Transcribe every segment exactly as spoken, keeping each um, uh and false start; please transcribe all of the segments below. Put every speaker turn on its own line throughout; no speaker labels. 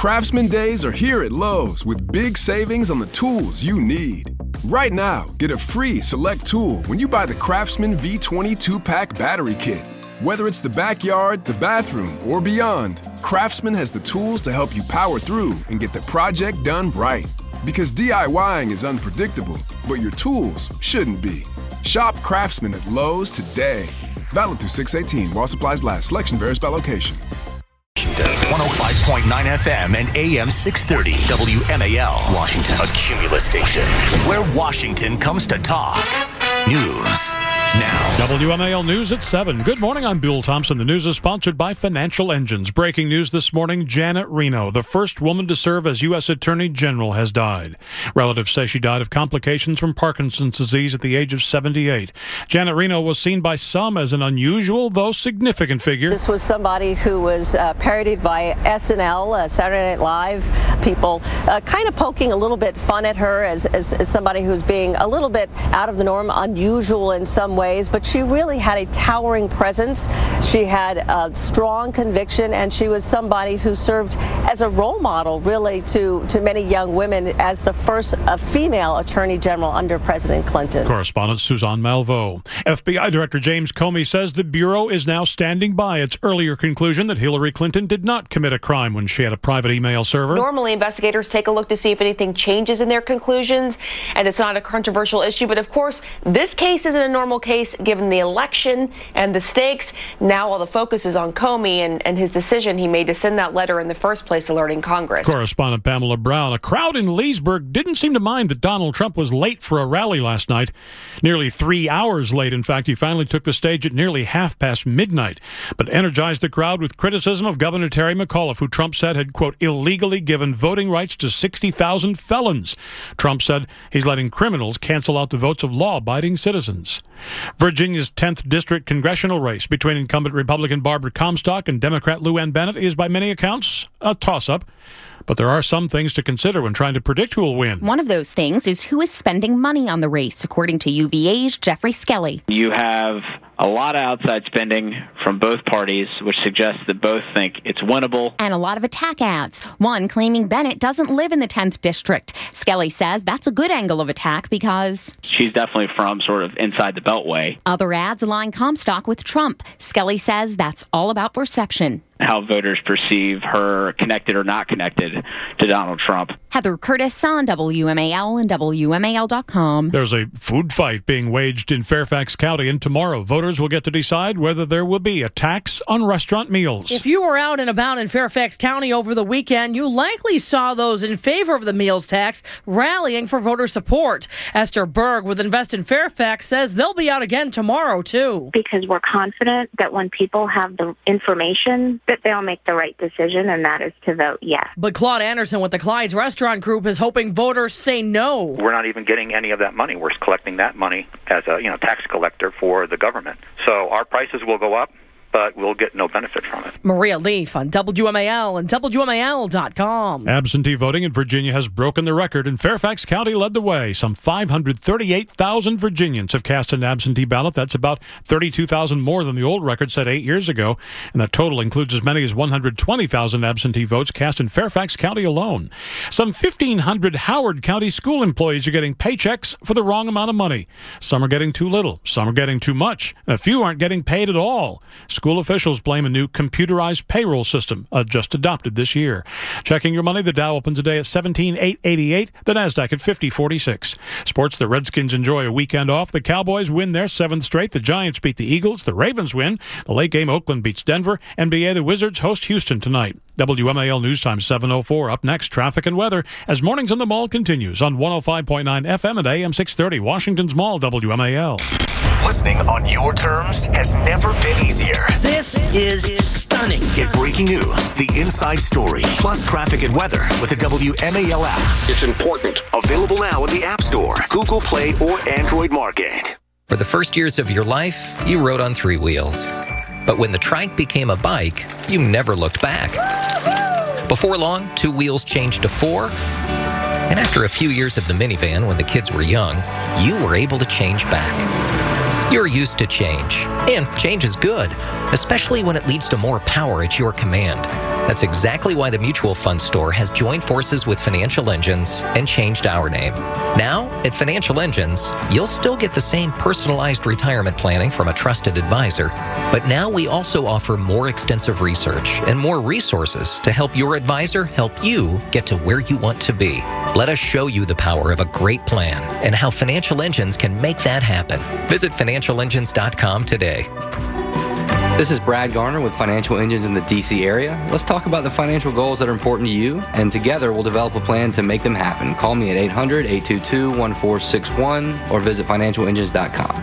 Craftsman Days are here at Lowe's with big savings on the tools you need. Right now, get a free select tool when you buy the Craftsman V twenty two-pack battery kit. Whether it's the backyard, the bathroom, or beyond, Craftsman has the tools to help you power through and get the project done right. Because DIYing is unpredictable, but your tools shouldn't be. Shop Craftsman at Lowe's today. Valid through six eighteen while supplies last. Selection varies by location.
one oh five point nine F M and A M six thirty W M A L, Washington, a Cumulus station where Washington comes to talk. News now.
W M A L News at seven. Good morning, I'm Bill Thompson. The news is sponsored by Financial Engines. Breaking news this morning, Janet Reno, the first woman to serve as U S Attorney General, has died. Relatives say she died of complications from Parkinson's disease at the age of seventy-eight. Janet Reno was seen by some as an unusual, though significant figure.
This was somebody who was uh, parodied by S N L, uh, Saturday Night Live people, uh, kind of poking a little bit fun at her as, as, as somebody who's being a little bit out of the norm, unusual in some ways, but she really had a towering presence. She had a strong conviction, and she was somebody who served as a role model, really, to, to many young women as the first uh, female attorney general under President Clinton.
Correspondent Suzanne Malveaux. F B I Director James Comey says the Bureau is now standing by its earlier conclusion that Hillary Clinton did not commit a crime when she had a private email server.
Normally, investigators take a look to see if anything changes in their conclusions, and it's not a controversial issue. But of course, this case isn't a normal case given the election and the stakes. Now all the focus is on Comey and, and his decision he made to send that letter in the first place alerting Congress.
Correspondent Pamela Brown. A crowd in Leesburg didn't seem to mind that Donald Trump was late for a rally last night. Nearly three hours late, in fact. He finally took the stage at nearly half past midnight, but energized the crowd with criticism of Governor Terry McAuliffe, who Trump said had, quote, illegally given voting rights to sixty thousand felons. Trump said he's letting criminals cancel out the votes of law-abiding citizens. Virginia's tenth District congressional race between incumbent Republican Barbara Comstock and Democrat Lou Ann Bennett is, by many accounts, a toss-up. But there are some things to consider when trying to predict who will win.
One of those things is who is spending money on the race, according to U V A's Jeffrey Skelly.
You have a lot of outside spending from both parties, which suggests that both think it's winnable.
And a lot of attack ads, one claiming Bennett doesn't live in the tenth District. Skelly says that's a good angle of attack because
she's definitely from sort of inside the Beltway.
Other ads align Comstock with Trump. Skelly says that's all about perception.
How voters perceive her connected or not connected to Donald Trump.
Heather Curtis on W M A L and W M A L dot com.
There's a food fight being waged in Fairfax County, and tomorrow voters will get to decide whether there will be a tax on restaurant meals.
If you were out and about in Fairfax County over the weekend, you likely saw those in favor of the meals tax rallying for voter support. Esther Berg with Invest in Fairfax says they'll be out again tomorrow, too.
Because we're confident that when people have the information, that they'll make the right decision, and that is to vote yes.
But Claude Anderson with the Clyde's Restaurant Group is hoping voters say no.
We're not even getting any of that money. We're collecting that money as a you know tax collector for the government. So our prices will go up, but we'll get no benefit from it.
Maria Leaf on W M A L and W M A L dot com.
Absentee voting in Virginia has broken the record, and Fairfax County led the way. Some five hundred thirty-eight thousand Virginians have cast an absentee ballot. That's about thirty-two thousand more than the old record set eight years ago, and that total includes as many as one hundred twenty thousand absentee votes cast in Fairfax County alone. Some fifteen hundred Howard County school employees are getting paychecks for the wrong amount of money. Some are getting too little, some are getting too much, and a few aren't getting paid at all. School officials blame a new computerized payroll system uh, just adopted this year. Checking your money, the Dow opens a day at seventeen thousand eight hundred eighty-eight, the NASDAQ at fifty forty-six. Sports, the Redskins enjoy a weekend off. The Cowboys win their seventh straight. The Giants beat the Eagles. The Ravens win. The late game, Oakland beats Denver. N B A, the Wizards host Houston tonight. W M A L News Time seven oh four. Up next, traffic and weather as Mornings on the Mall continues on one oh five point nine F M and A M six thirty. Washington's Mall, W M A L.
Listening on your terms has never been easier.
This is stunning.
Get breaking news, the inside story, plus traffic and weather with the W M A L app.
It's important.
Available now in the App Store, Google Play, or Android Market.
For the first years of your life, you rode on three wheels. But when the trike became a bike, you never looked back. Before long, two wheels changed to four. And after a few years of the minivan when the kids were young, you were able to change back. You're used to change, and change is good, especially when it leads to more power at your command. That's exactly why the Mutual Fund Store has joined forces with Financial Engines and changed our name. Now, at Financial Engines, you'll still get the same personalized retirement planning from a trusted advisor, but now we also offer more extensive research and more resources to help your advisor help you get to where you want to be. Let us show you the power of a great plan and how Financial Engines can make that happen. Visit financial engines dot com today.
This is Brad Garner with Financial Engines in the D C area. Let's talk about the financial goals that are important to you, and together we'll develop a plan to make them happen. Call me at eight hundred, eight two two, one four six one or visit financial engines dot com.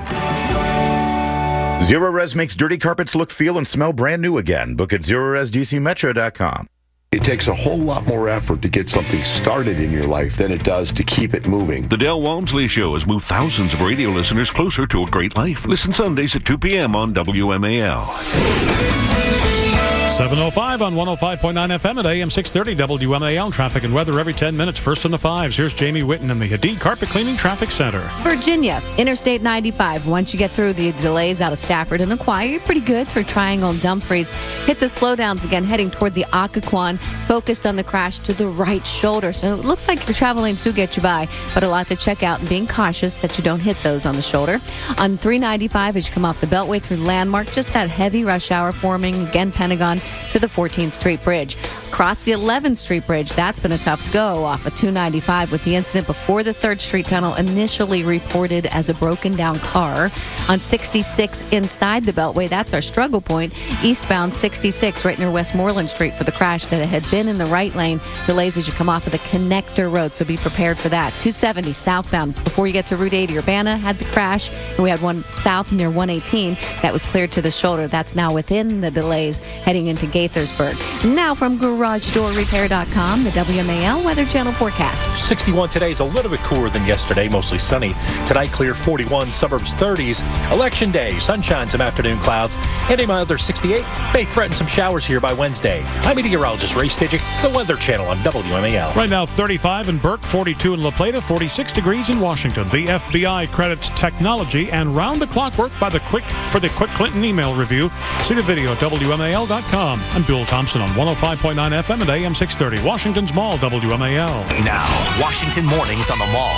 Zerorez makes dirty carpets look, feel, and smell brand new again. Book at zerorez d c metro dot com.
It takes a whole lot more effort to get something started in your life than it does to keep it moving.
The Del Walmsley Show has moved thousands of radio listeners closer to a great life. Listen Sundays at two p.m. on W M A L.
seven oh five on one oh five point nine F M at A M six thirty W M A L. Traffic and weather every ten minutes. First in the fives. Here's Jamie Whitten in the Hadid Carpet Cleaning Traffic Center.
Virginia, Interstate ninety-five. Once you get through the delays out of Stafford and Aquia, you're pretty good through Triangle and Dumfries. Hit the slowdowns again, heading toward the Occoquan. Focused on the crash to the right shoulder. So it looks like your travel lanes do get you by, but a lot to check out and being cautious that you don't hit those on the shoulder. On three ninety-five, as you come off the Beltway through Landmark, just that heavy rush hour forming. Again, Pentagon to the fourteenth Street Bridge. Across the eleventh Street Bridge, that's been a tough go off of two ninety-five with the incident before the third Street Tunnel, initially reported as a broken down car. On sixty-six inside the Beltway, that's our struggle point. Eastbound sixty-six right near Westmoreland Street for the crash that had been in the right lane. Delays as you come off of the connector road, so be prepared for that. two seventy southbound before you get to Route eighty Urbana had the crash, and we had one south near one eighteen that was cleared to the shoulder. That's now within the delays heading into Gaithersburg. Now from garage door repair dot com, the W M A L Weather Channel forecast.
sixty-one today is a little bit cooler than yesterday, mostly sunny. Tonight clear forty-one, suburbs thirties. Election day, sunshine, some afternoon clouds. And a milder sixty-eight. May threaten some showers here by Wednesday. I'm meteorologist Ray Stidgick, the Weather Channel on W M A L.
Right now, thirty-five in Burke, forty-two in La Plata, forty-six degrees in Washington. The F B I credits technology and round-the-clock work by the quick for the quick Clinton email review. See the video at W M A L dot com. I'm Bill Thompson on one oh five point nine F M at A M six thirty. Washington's Mall, W M A L.
Now, Washington Mornings on the Mall.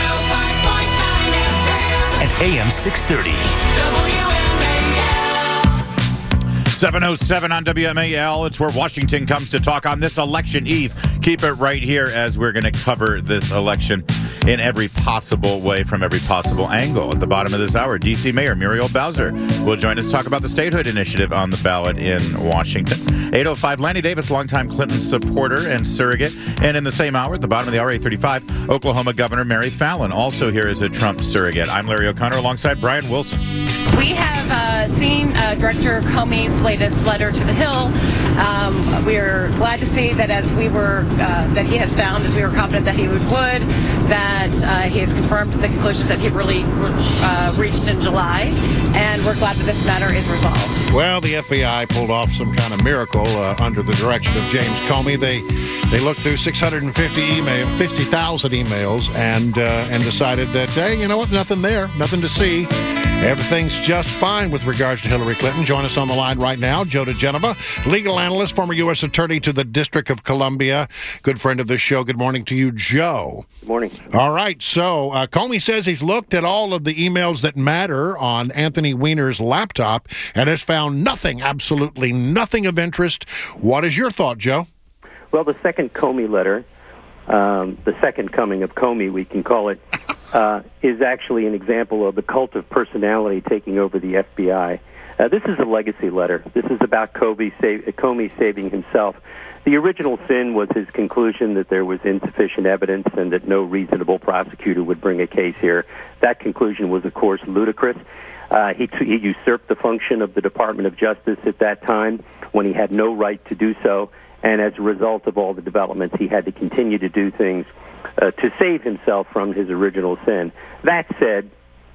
And A M six thirty.
seven oh seven on W M A L. It's where Washington comes to talk on this election eve. Keep it right here as we're going to cover this election in every possible way from every possible angle. At the bottom of this hour, D C Mayor Muriel Bowser will join us to talk about the statehood initiative on the ballot in Washington. eight oh five, Lanny Davis, longtime Clinton supporter and surrogate. And in the same hour, at the bottom of the hour, eight thirty-five, Oklahoma Governor Mary Fallin, also here as a Trump surrogate. I'm Larry O'Connor alongside Brian Wilson.
We have uh, seen uh, Director Comey's latest letter to the Hill. Um, we're glad to see that as we were, uh, that he has found, as we were confident that he would, would that uh, he has confirmed the conclusions that he really uh, reached in July, and we're glad that this matter is resolved.
Well, the F B I pulled off some kind of miracle uh, under the direction of James Comey. They they looked through six hundred fifty email, fifty thousand emails, and uh, and decided that, hey, you know what, nothing there, nothing to see. Everything's just fine with regards to Hillary Clinton. Join us on the line right now, Joe DeGenova, legal analyst, former U S attorney to the District of Columbia. Good friend of this show. Good morning to you, Joe.
Good morning.
All right, so uh, Comey says he's looked at all of the emails that matter on Anthony Weiner's laptop and has found nothing, absolutely nothing of interest. What is your thought, Joe?
Well, the second Comey letter, um, the second coming of Comey, we can call it, uh, is actually an example of the cult of personality taking over the F B I. Uh, this is a legacy letter. This is about Comey, save, Comey saving himself. The original sin was his conclusion that there was insufficient evidence and that no reasonable prosecutor would bring a case here. That conclusion was, of course, ludicrous. Uh, he, t- he usurped the function of the Department of Justice at that time when he had no right to do so, and as a result of all the developments, he had to continue to do things uh, to save himself from his original sin. That said,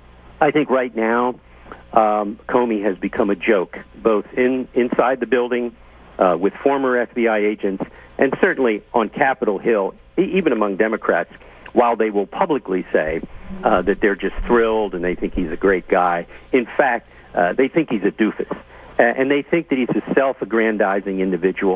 I think right now um, Comey has become a joke, both in inside the building uh, with former F B I agents, and certainly on Capitol Hill, e- even among Democrats, while they will publicly say uh, that they're just thrilled and they think he's a great guy. In fact, uh, they think he's a doofus, uh, and they think that he's a self-aggrandizing individual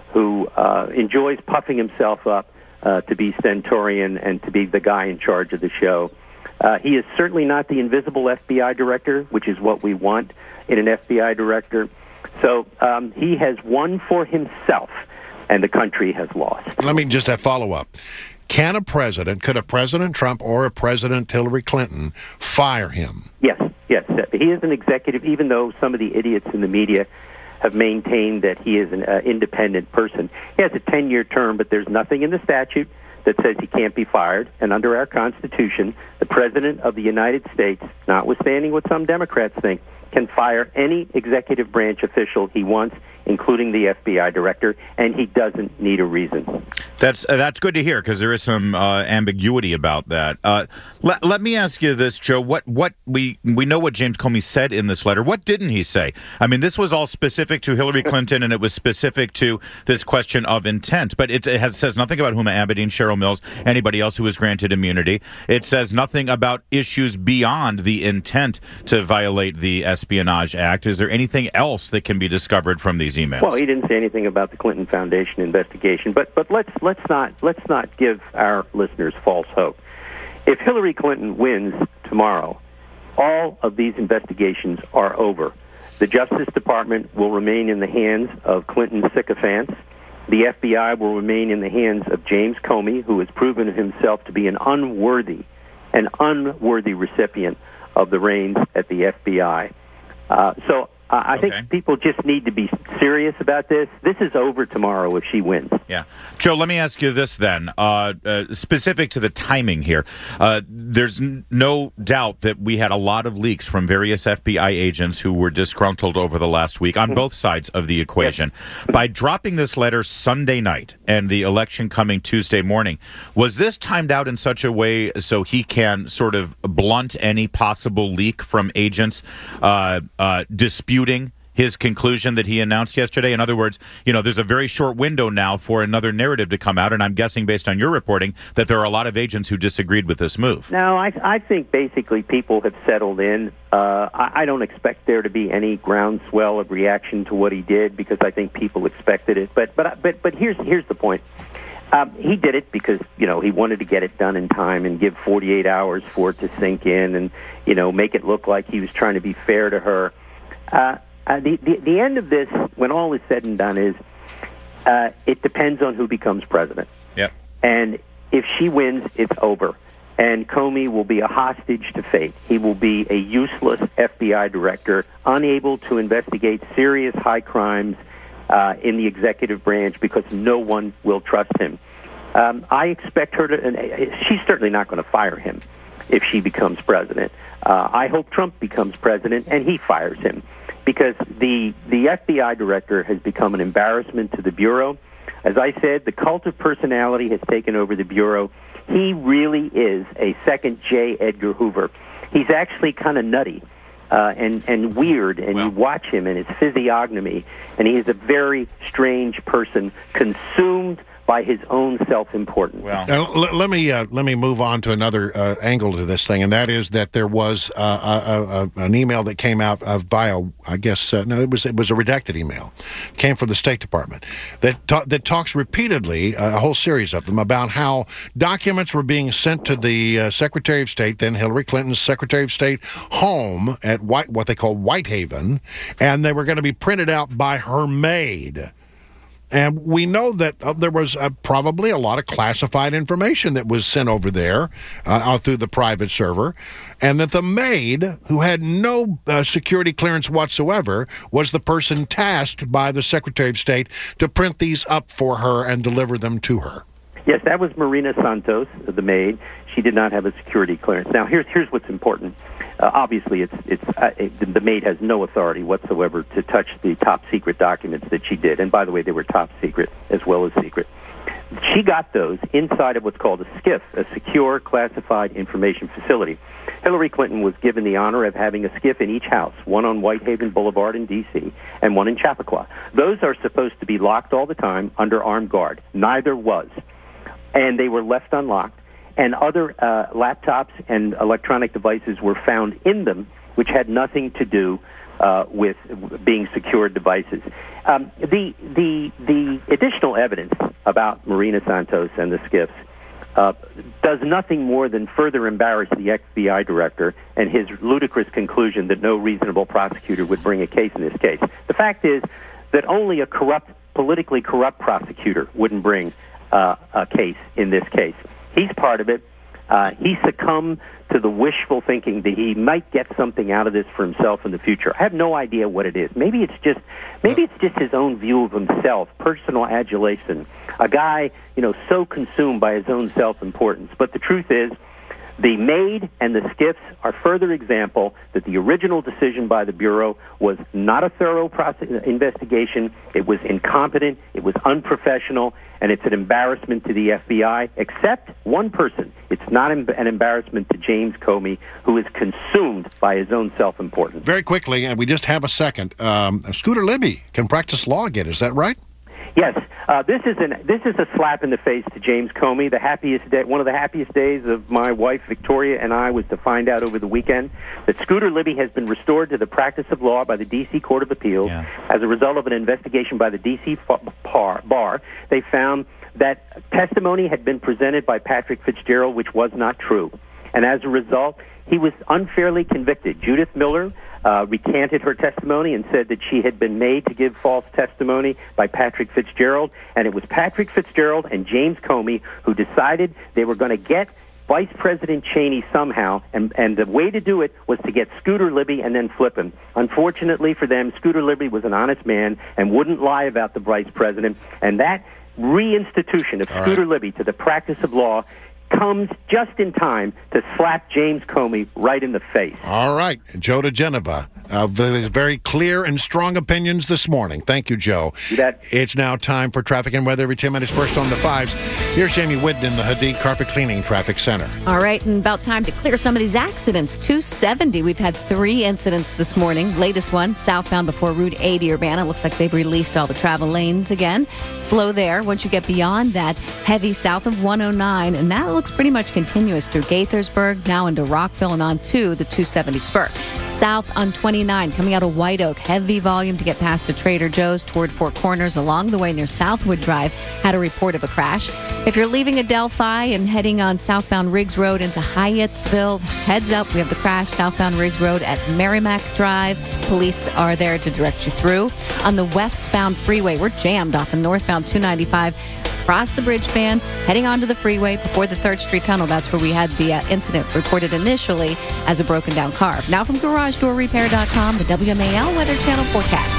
who uh, enjoys puffing himself up uh, to be Stentorian and to be the guy in charge of the show. Uh, he is certainly not the invisible F B I director, which is what we want in an F B I director. So um, he has won for himself, and the country has lost.
Let me just have follow-up. Can a president, could a President Trump or a President Hillary Clinton fire him?
Yes, yes. He is an executive, even though some of the idiots in the media have maintained that he is an uh, independent person. He has a ten-year term, but there's nothing in the statute that says he can't be fired. And under our Constitution, the President of the United States, notwithstanding what some Democrats think, can fire any executive branch official he wants, including the F B I director, and he doesn't need a reason.
That's uh, that's good to hear, because there is some uh, ambiguity about that. Uh, let, let me ask you this, Joe. What what we we know what James Comey said in this letter. What didn't he say? I mean, this was all specific to Hillary Clinton, and it was specific to this question of intent. But it, it has, says nothing about Huma Abedin, Cheryl Mills, anybody else who was granted immunity. It says nothing about issues beyond the intent to violate the Espionage Act. Is there anything else that can be discovered from these emails?
Well, he didn't say anything about the Clinton Foundation investigation, but but let's let's not let's not give our listeners false hope. If Hillary Clinton wins tomorrow, all of these investigations are over. The Justice Department will remain in the hands of Clinton sycophants. The F B I will remain in the hands of James Comey, who has proven himself to be an unworthy, an unworthy recipient of the reins at the F B I. Uh, so uh, I
okay.
think people just need to be serious about this. This is over tomorrow if she wins.
Yeah. Joe, let me ask you this then, uh, uh, specific to the timing here. Uh, there's n- no doubt that we had a lot of leaks from various F B I agents who were disgruntled over the last week on both sides of the equation. Yes. By dropping this letter Sunday night and the election coming Tuesday morning, was this timed out in such a way so he can sort of blunt any possible leak from agents uh, uh, disputing his conclusion that he announced yesterday? In other words, you know, there's a very short window now for another narrative to come out, and I'm guessing, based on your reporting, that there are a lot of agents who disagreed with this move.
No, I, I think basically people have settled in. Uh, I, I don't expect there to be any groundswell of reaction to what he did, because I think people expected it. But but but but here's here's the point. Um, he did it because, you know, he wanted to get it done in time and give forty-eight hours for it to sink in, and, you know, make it look like he was trying to be fair to her. Uh, uh, the, the the end of this, when all is said and done, is uh, it depends on who becomes president.
Yep.
And if she wins, it's over. And Comey will be a hostage to fate. He will be a useless F B I director, unable to investigate serious high crimes uh, in the executive branch because no one will trust him. Um, I expect her to, and she's certainly not going to fire him if she becomes president. Uh, I hope Trump becomes president and he fires him, because the the F B I director has become an embarrassment to the Bureau. As I said, the cult of personality has taken over the Bureau. He really is a second J. Edgar Hoover. He's actually kind of nutty uh, and, and weird, and well. you watch him and his physiognomy, and he is a very strange person, consumed by his own self-importance.
Well, uh, l- let me uh, let me move on to another uh, angle to this thing, and that is that there was uh, a, a, an email that came out of bio. I guess uh, no, it was it was a redacted email, came from the State Department that ta- that talks repeatedly, uh, a whole series of them, about how documents were being sent to the uh, Secretary of State, then Hillary Clinton's Secretary of State, home at White, what they call Whitehaven, and they were going to be printed out by her maid. And we know that uh, there was uh, probably a lot of classified information that was sent over there uh, out through the private server, and that the maid, who had no uh, security clearance whatsoever, was the person tasked by the Secretary of State to print these up for her and deliver them to her.
Yes, that was Marina Santos, the maid. She did not have a security clearance. Now, here's here's what's important. Uh, obviously, it's it's uh, it, the maid has no authority whatsoever to touch the top secret documents that she did. And by the way, they were top secret as well as secret. She got those inside of what's called a SCIF, a Secure Classified Information Facility. Hillary Clinton was given the honor of having a SCIF in each house, one on Whitehaven Boulevard in D C and one in Chappaqua. Those are supposed to be locked all the time under armed guard. Neither was. And they were left unlocked, and other uh, laptops and electronic devices were found in them, which had nothing to do uh, with being secured devices. Um, the the the additional evidence about Marina Santos and the skiffs uh, does nothing more than further embarrass the F B I director and his ludicrous conclusion that no reasonable prosecutor would bring a case in this case. The fact is that only a corrupt, politically corrupt prosecutor wouldn't bring uh, a case in this case. He's part of it. Uh, he succumbed to the wishful thinking that he might get something out of this for himself in the future. I have no idea what it is. Maybe it's just, maybe it's just his own view of himself, personal adulation. A guy, you know, so consumed by his own self-importance. But the truth is, the Maid and the skiffs are further example that the original decision by the Bureau was not a thorough process, investigation. It was incompetent. It was unprofessional. And it's an embarrassment to the F B I, except one person. It's not an embarrassment to James Comey, who is consumed by his own self-importance.
Very quickly, and we just have a second, um, Scooter Libby can practice law again. Is that right?
Yes, uh, this is an this is a slap in the face to James Comey. The happiest day, one of the happiest days of my wife Victoria and I was to find out over the weekend that Scooter Libby has been restored to the practice of law by the D C Court of Appeals yeah. as a result of an investigation by the D C Bar. They found that testimony had been presented by Patrick Fitzgerald, which was not true, and as a result, he was unfairly convicted. Judith Miller Uh, recanted her testimony and said that she had been made to give false testimony by Patrick Fitzgerald, and it was Patrick Fitzgerald and James Comey who decided they were going to get Vice President Cheney somehow, and, and the way to do it was to get Scooter Libby and then flip him. Unfortunately for them, Scooter Libby was an honest man and wouldn't lie about the Vice President, and that reinstitution of All Scooter right. Libby to the practice of law comes just in time to slap James Comey right in the face.
All right. Joe DeGenova, uh, his very clear and strong opinions this morning. Thank you, Joe.
You bet.
It's now time for traffic and weather every ten minutes. First on the fives. Here's Jamie Whitten in the Hadid Carpet Cleaning Traffic Center.
All right, and about time to clear some of these accidents. two seventy, we've had three incidents this morning. Latest one, southbound before Route eighty Urbana. Looks like they've released all the travel lanes again. Slow there. Once you get beyond that, heavy south of one oh nine, and that looks pretty much continuous through Gaithersburg, now into Rockville and on to the two seventy spur. South on twenty-nine, coming out of White Oak, heavy volume to get past the Trader Joe's toward Four Corners. Along the way near Southwood Drive, had a report of a crash. If you're leaving Adelphi and heading on southbound Riggs Road into Hyattsville, heads up, we have the crash southbound Riggs Road at Merrimack Drive. Police are there to direct you through. On the westbound freeway, we're jammed off in northbound two ninety-five. Across the bridge span, heading onto the freeway before the third Street Tunnel. That's where we had the uh, incident reported initially as a broken down car. Now from Garage Door Repair dot com, the W M A L Weather Channel forecast.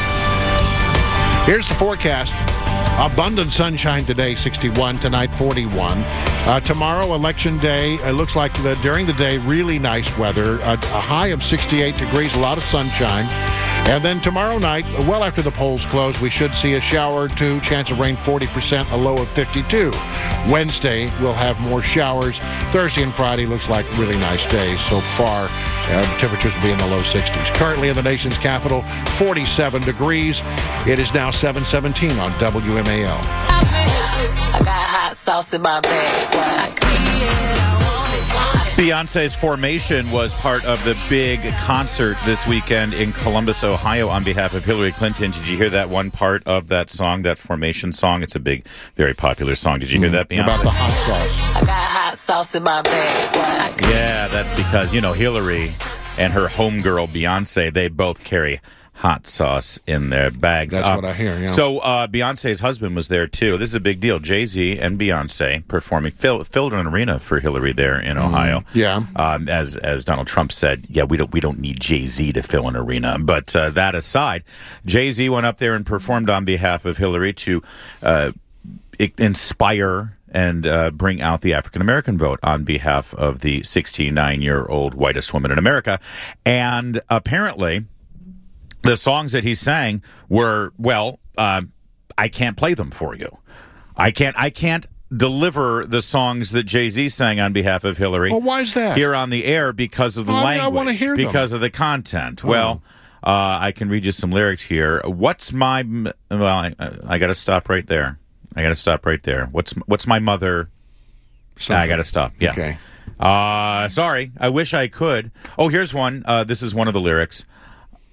Here's the forecast. Abundant sunshine today, sixty-one. Tonight, forty-one. Uh, tomorrow, Election Day. It looks like the, during the day, really nice weather. A, a high of sixty-eight degrees, a lot of sunshine. And then tomorrow night, well after the polls close, we should see a shower or two. Chance of rain forty percent, a low of fifty-two. Wednesday, we'll have more showers. Thursday and Friday looks like really nice days so far. Uh, temperatures will be in the low sixties. Currently in the nation's capital, forty-seven degrees. It is now seven seventeen on W M A L.
I got hot sauce in my bag.
Beyonce's Formation was part of the big concert this weekend in Columbus, Ohio on behalf of Hillary Clinton. Did you hear that one part of that song, that Formation song? It's a big, very popular song. Did you hear mm, that, Beyonce?
About the hot sauce.
I got hot sauce in my bag.
Yeah, that's because, you know, Hillary and her homegirl Beyonce, they both carry hot sauce in their bags.
That's
uh,
what I hear, yeah.
So uh, Beyonce's husband was there, too. This is a big deal. Jay-Z and Beyonce performing, fill, filled an arena for Hillary there in mm, Ohio.
Yeah.
Um, as as Donald Trump said, yeah, we don't we don't need Jay-Z to fill an arena. But uh, that aside, Jay-Z went up there and performed on behalf of Hillary to uh, inspire and uh, bring out the African-American vote on behalf of the sixty-nine-year-old whitest woman in America. And apparently, the songs that he sang were, well, uh, I can't play them for you. I can't I can't deliver the songs that Jay-Z sang on behalf of Hillary.
Well, why is that?
Here on the air because of the
oh,
language.
I want to hear them.
Because of the content.
Oh.
Well, uh, I can read you some lyrics here. What's my... Well, I, I got to stop right there. I got to stop right there. What's what's my mother... Something. I got to stop. Yeah.
Okay.
Uh, sorry. I wish I could. Oh, here's one. Uh, this is one of the lyrics.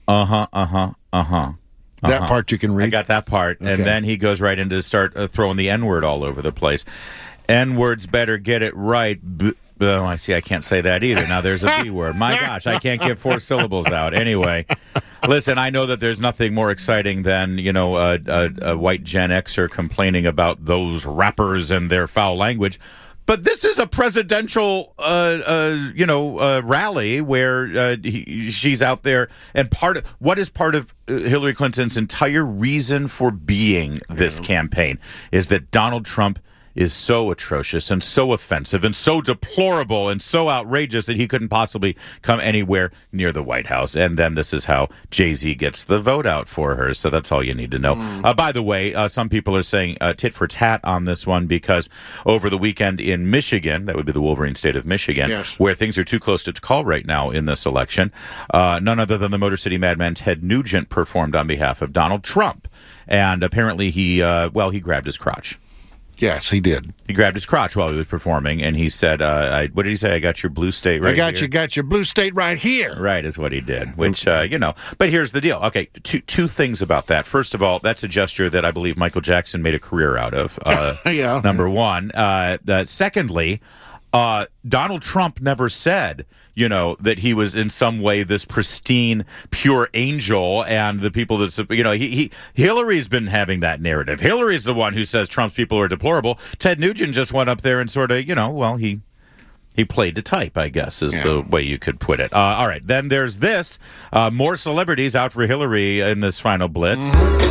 Uh-huh, uh-huh, uh-huh.
That
uh-huh.
part you can read?
I got that part.
Okay.
And then he goes right into start uh, throwing the N-word all over the place. N-words better get it right. B- oh, I see. I can't say that either. Now there's a B word. My gosh, I can't get four syllables out. Anyway, listen, I know that there's nothing more exciting than, you know, a, a, a white Gen Xer complaining about those rappers and their foul language. But this is a presidential, uh, uh, you know, uh, rally where uh, he, she's out there, and part of what is part of Hillary Clinton's entire reason for being this campaign is that Donald Trump is so atrocious and so offensive and so deplorable and so outrageous that he couldn't possibly come anywhere near the White House. And then this is how Jay-Z gets the vote out for her. So that's all you need to know. Mm. Uh, by the way, uh, some people are saying uh, tit for tat on this one because over the weekend in Michigan, that would be the Wolverine state of Michigan,
yes.
where things are too close to call right now in this election, uh, none other than the Motor City Madman Ted Nugent performed on behalf of Donald Trump. And apparently he, uh, well, he grabbed his crotch.
Yes, he did.
He grabbed his crotch while he was performing, and he said, uh, I, what did he say? I got your blue state right
I got
here.
you, got your blue state right here.
Right, is what he did, which, uh, you know. But here's the deal. Okay, two two things about that. First of all, that's a gesture that I believe Michael Jackson made a career out of, uh,
yeah.
number one. Uh, uh, secondly, uh, Donald Trump never said, you know, that he was in some way this pristine, pure angel, and the people that, you know, he, he Hillary's been having that narrative. Hillary's the one who says Trump's people are deplorable. Ted Nugent just went up there and sort of, you know, well, he he played to type, I guess, is yeah. the way you could put it. Uh, all right, then there's this. Uh, more celebrities out for Hillary in this final blitz.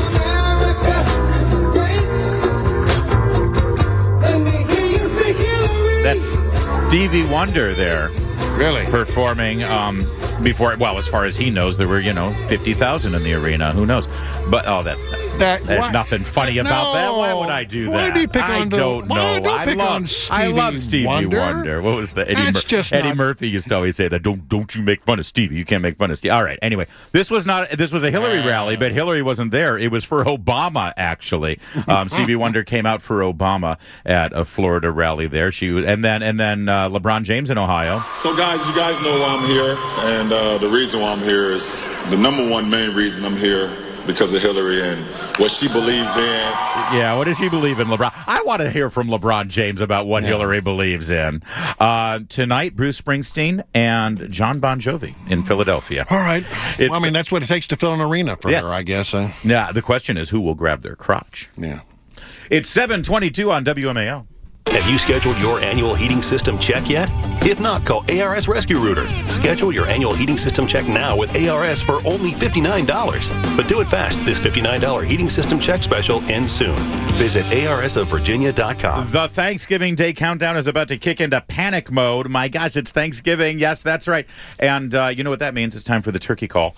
That's Stevie Wonder there.
Really?
Performing um, before, well, as far as he knows, there were, you know, fifty thousand in the arena. Who knows? But, oh, that's,
that,
there's
why,
nothing funny about
no,
that. Why would I do
why
that?
Do you pick
I
on the,
don't know.
Why do you
I,
pick
love,
on Stevie
I love Stevie
Wonder.
Wonder. What was the Eddie,
That's
Mur-
just
Eddie
not...
Murphy used to always say that. Don't don't you make fun of Stevie. You can't make fun of Stevie. All right. Anyway, this was not. This was a Hillary uh, rally, but Hillary wasn't there. It was for Obama, actually. Um, Stevie Wonder came out for Obama at a Florida rally there. She was, and then and then uh, LeBron James in Ohio.
So, guys, you guys know why I'm here, and uh, the reason why I'm here is the number one main reason I'm here because of Hillary and what she believes in.
Yeah, what does she believe in, LeBron? I want to hear from LeBron James about what yeah. Hillary believes in. Uh, tonight, Bruce Springsteen and John Bon Jovi in Philadelphia.
All right. Well, I mean, that's what it takes to fill an arena for
yes.
her, I guess. Uh.
Yeah, the question is who will grab their crotch.
Yeah.
It's seven twenty-two on W M A L.
Have you scheduled your annual heating system check yet? If not, call A R S Rescue Rooter. Schedule your annual heating system check now with A R S for only fifty-nine dollars. But do it fast. This fifty-nine dollars heating system check special ends soon. Visit A R S of Virginia dot com.
The Thanksgiving Day countdown is about to kick into panic mode. My gosh, it's Thanksgiving. Yes, that's right. And uh, you know what that means? It's time for the turkey call.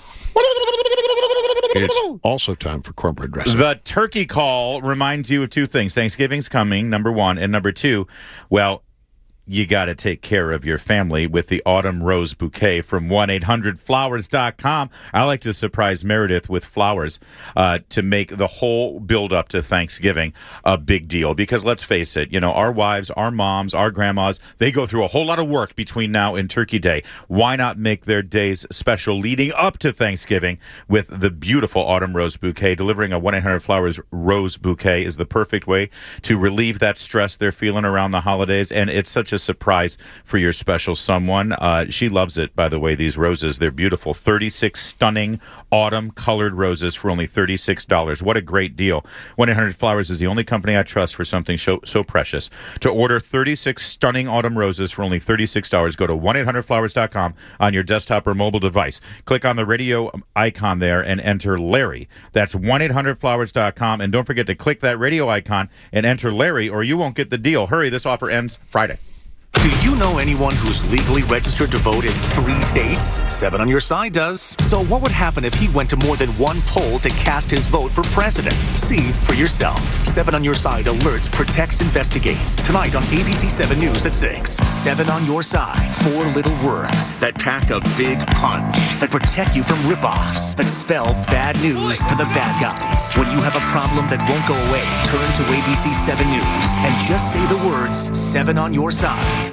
It's also time for cornbread dressing.
The turkey call reminds you of two things. Thanksgiving's coming, number one. And number two, well, you got to take care of your family with the Autumn Rose Bouquet from one eight hundred flowers dot com. I like to surprise Meredith with flowers uh, to make the whole build-up to Thanksgiving a big deal. Because let's face it, you know, our wives, our moms, our grandmas, they go through a whole lot of work between now and Turkey Day. Why not make their days special leading up to Thanksgiving with the beautiful Autumn Rose Bouquet? Delivering a one eight hundred flowers Rose Bouquet is the perfect way to relieve that stress they're feeling around the holidays. And it's such a surprise for your special someone. Uh, she loves it, by the way, these roses. They're beautiful. thirty-six stunning autumn colored roses for only thirty-six dollars. What a great deal. one eight hundred flowers is the only company I trust for something so, so precious. To order thirty-six stunning autumn roses for only thirty-six dollars, go to one eight hundred flowers dot com on your desktop or mobile device. Click on the radio icon there and enter Larry. That's one eight hundred flowers dot com. And don't forget to click that radio icon and enter Larry or you won't get the deal. Hurry, this offer ends Friday.
Do you know anyone who's legally registered to vote in three states? Seven on Your Side does. So what would happen if he went to more than one poll to cast his vote for president? See for yourself. Seven on Your Side alerts, protects, investigates. Tonight on A B C seven News at six. Seven on Your Side. Four little words that pack a big punch. That protect you from ripoffs. That spell bad news for the bad guys. When you have a problem that won't go away, turn to A B C seven News and just say the words, Seven on Your Side.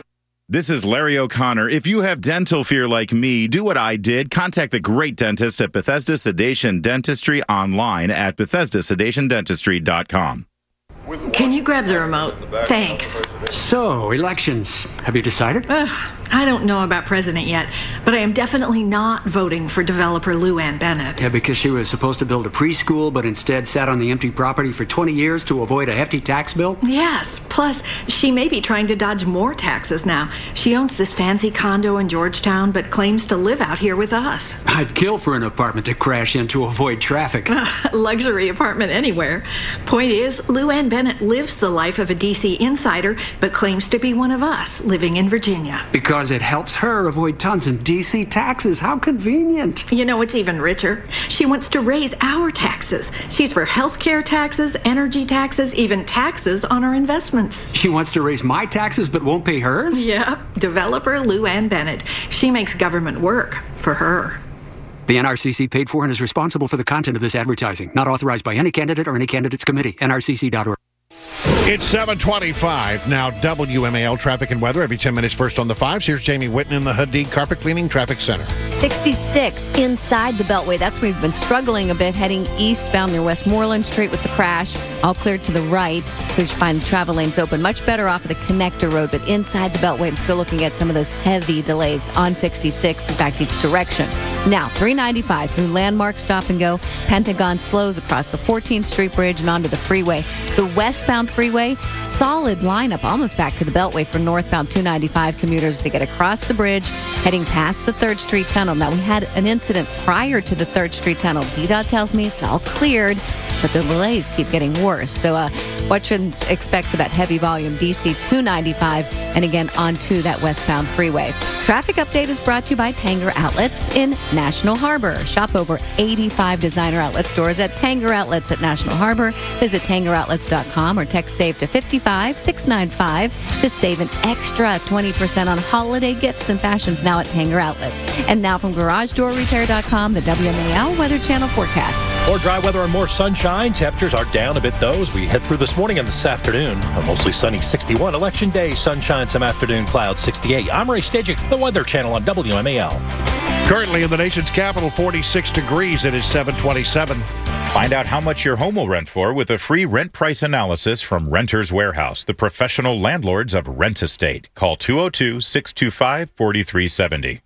This is Larry O'Connor. If you have dental fear like me, do what I did. Contact the great dentist at Bethesda Sedation Dentistry online at bethesda sedation dentistry dot com.
Can you grab the remote? Thanks.
So, elections. Have you decided?
Uh, I don't know about president yet, but I am definitely not voting for developer Lou Ann Bennett.
Yeah, because she was supposed to build a preschool, but instead sat on the empty property for twenty years to avoid a hefty tax bill?
Yes. Plus, she may be trying to dodge more taxes now. She owns this fancy condo in Georgetown, but claims to live out here with us.
I'd kill for an apartment to crash in to avoid traffic.
Luxury apartment anywhere. Point is, Lou Ann Bennett lives the life of a D C insider, but claims to be one of us, living in Virginia.
Because it helps her avoid tons in D C taxes. How convenient.
You know, it's even richer. She wants to raise our taxes. She's for health care taxes, energy taxes, even taxes on our investments.
She wants to raise my taxes but won't pay hers?
Yeah, developer Lou Ann Bennett. She makes government work for her.
The N R C C paid for and is responsible for the content of this advertising. Not authorized by any candidate or any candidates committee. N R C C dot org.
It's seven twenty-five. Now, W M A L traffic and weather every ten minutes first on the fives. Here's Jamie Whitten in the Hadid Carpet Cleaning Traffic Center.
sixty-six inside the Beltway. That's where we've been struggling a bit heading eastbound near Westmoreland Street with the crash. All cleared to the right, so you should find the travel lanes open. Much better off of the connector road, but inside the Beltway, I'm still looking at some of those heavy delays on sixty-six, in fact, each direction. Now, three ninety-five through Landmark Stop and Go. Pentagon slows across the fourteenth Street Bridge and onto the freeway. The westbound freeway, solid lineup almost back to the Beltway for northbound two ninety-five commuters to get across the bridge, heading past the third Street Tunnel. Now, we had an incident prior to the third Street Tunnel. D DOT tells me it's all cleared, but the delays keep getting worse. So uh, what should expect for that heavy volume D C two ninety-five and again onto that westbound freeway. Traffic update is brought to you by Tanger Outlets in National Harbor. Shop over eighty-five designer outlet stores at Tanger Outlets at National Harbor. Visit tanger outlets dot com or text SAVE to five five six nine five to save an extra twenty percent on holiday gifts and fashions now at Tanger Outlets. And now from garage door repair dot com, the W M A L Weather Channel forecast.
More dry weather and more sunshine. Temperatures are down a bit, though, as we head through this morning and this afternoon. A mostly sunny sixty-one. Election day, sunshine, some afternoon clouds, sixty-eight. I'm Ray Stajic, the Weather Channel on W M A L.
Currently in the nation's capital, forty-six degrees. It is seven twenty-seven.
Find out how much your home will rent for with a free rent price analysis from Renters Warehouse, the professional landlords of Rent Estate. Call two oh two, six two five, four three seven oh.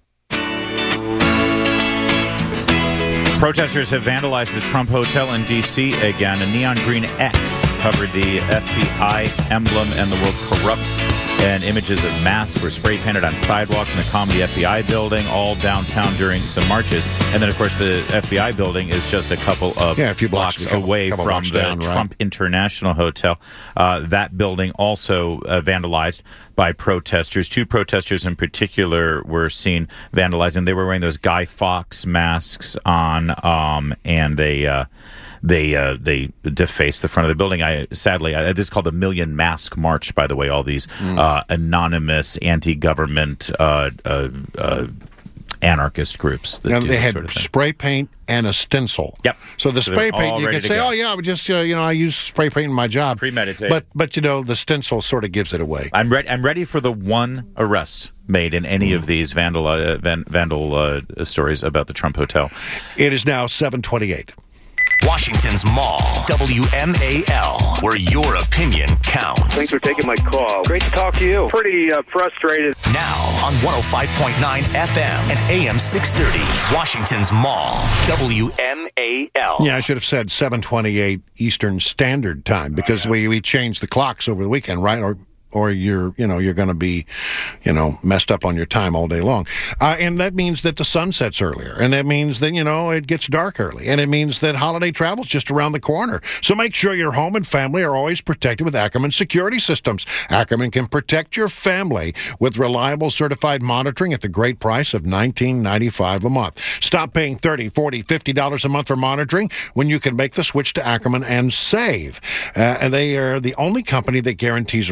Protesters have vandalized the Trump Hotel in D C again. A neon green X covered the F B I emblem and the word corrupt, and images of masks were spray painted on sidewalks in the Comedy F B I building, all downtown during some marches. And then, of course, the F B I building is just a couple of
yeah, a few blocks,
blocks
couple,
away
couple
from
blocks
the
down, right?
Trump International Hotel. Uh, that building also uh, vandalized by protesters. Two protesters in particular were seen vandalizing. They were wearing those Guy Fawkes masks on, um, and they uh, they uh, they defaced the front of the building. I sadly, I, this is called the Million Mask March, by the way. All these mm. uh, anonymous anti-government uh, uh, uh, anarchist groups. That
now,
do
they
this
had
sort of thing.
spray paint and a stencil.
Yep.
So the
So
spray
they're
paint,
all
you
ready
can
to
say,
go.
oh, yeah, I just, uh, you know, I use spray paint in my job.
Premeditated.
But, but you know, the stencil sort of gives it away.
I'm ready. I'm ready for the one arrest made in any mm. of these vandal uh, van, vandal uh, stories about the Trump Hotel.
It is now seven twenty-eight.
Washington's Mall, W M A L, where your opinion counts.
Thanks for taking my call. Great to talk to you. Pretty uh, frustrated.
Now on one oh five point nine F M and A M six thirty, Washington's Mall, W M A L.
Yeah, I should have said seven twenty-eight Eastern Standard Time because we, we changed the clocks over the weekend, right? Or or you're, you know, you're going to be, you know, messed up on your time all day long. Uh, and that means that the sun sets earlier. And that means that, you know, it gets dark early. And it means that holiday travel's just around the corner. So make sure your home and family are always protected with Ackerman security systems. Ackerman can protect your family with reliable certified monitoring at the great price of nineteen ninety-five a month. Stop paying thirty dollars, forty dollars, fifty dollars a month for monitoring when you can make the switch to Ackerman and save. Uh, and they are the only company that guarantees a response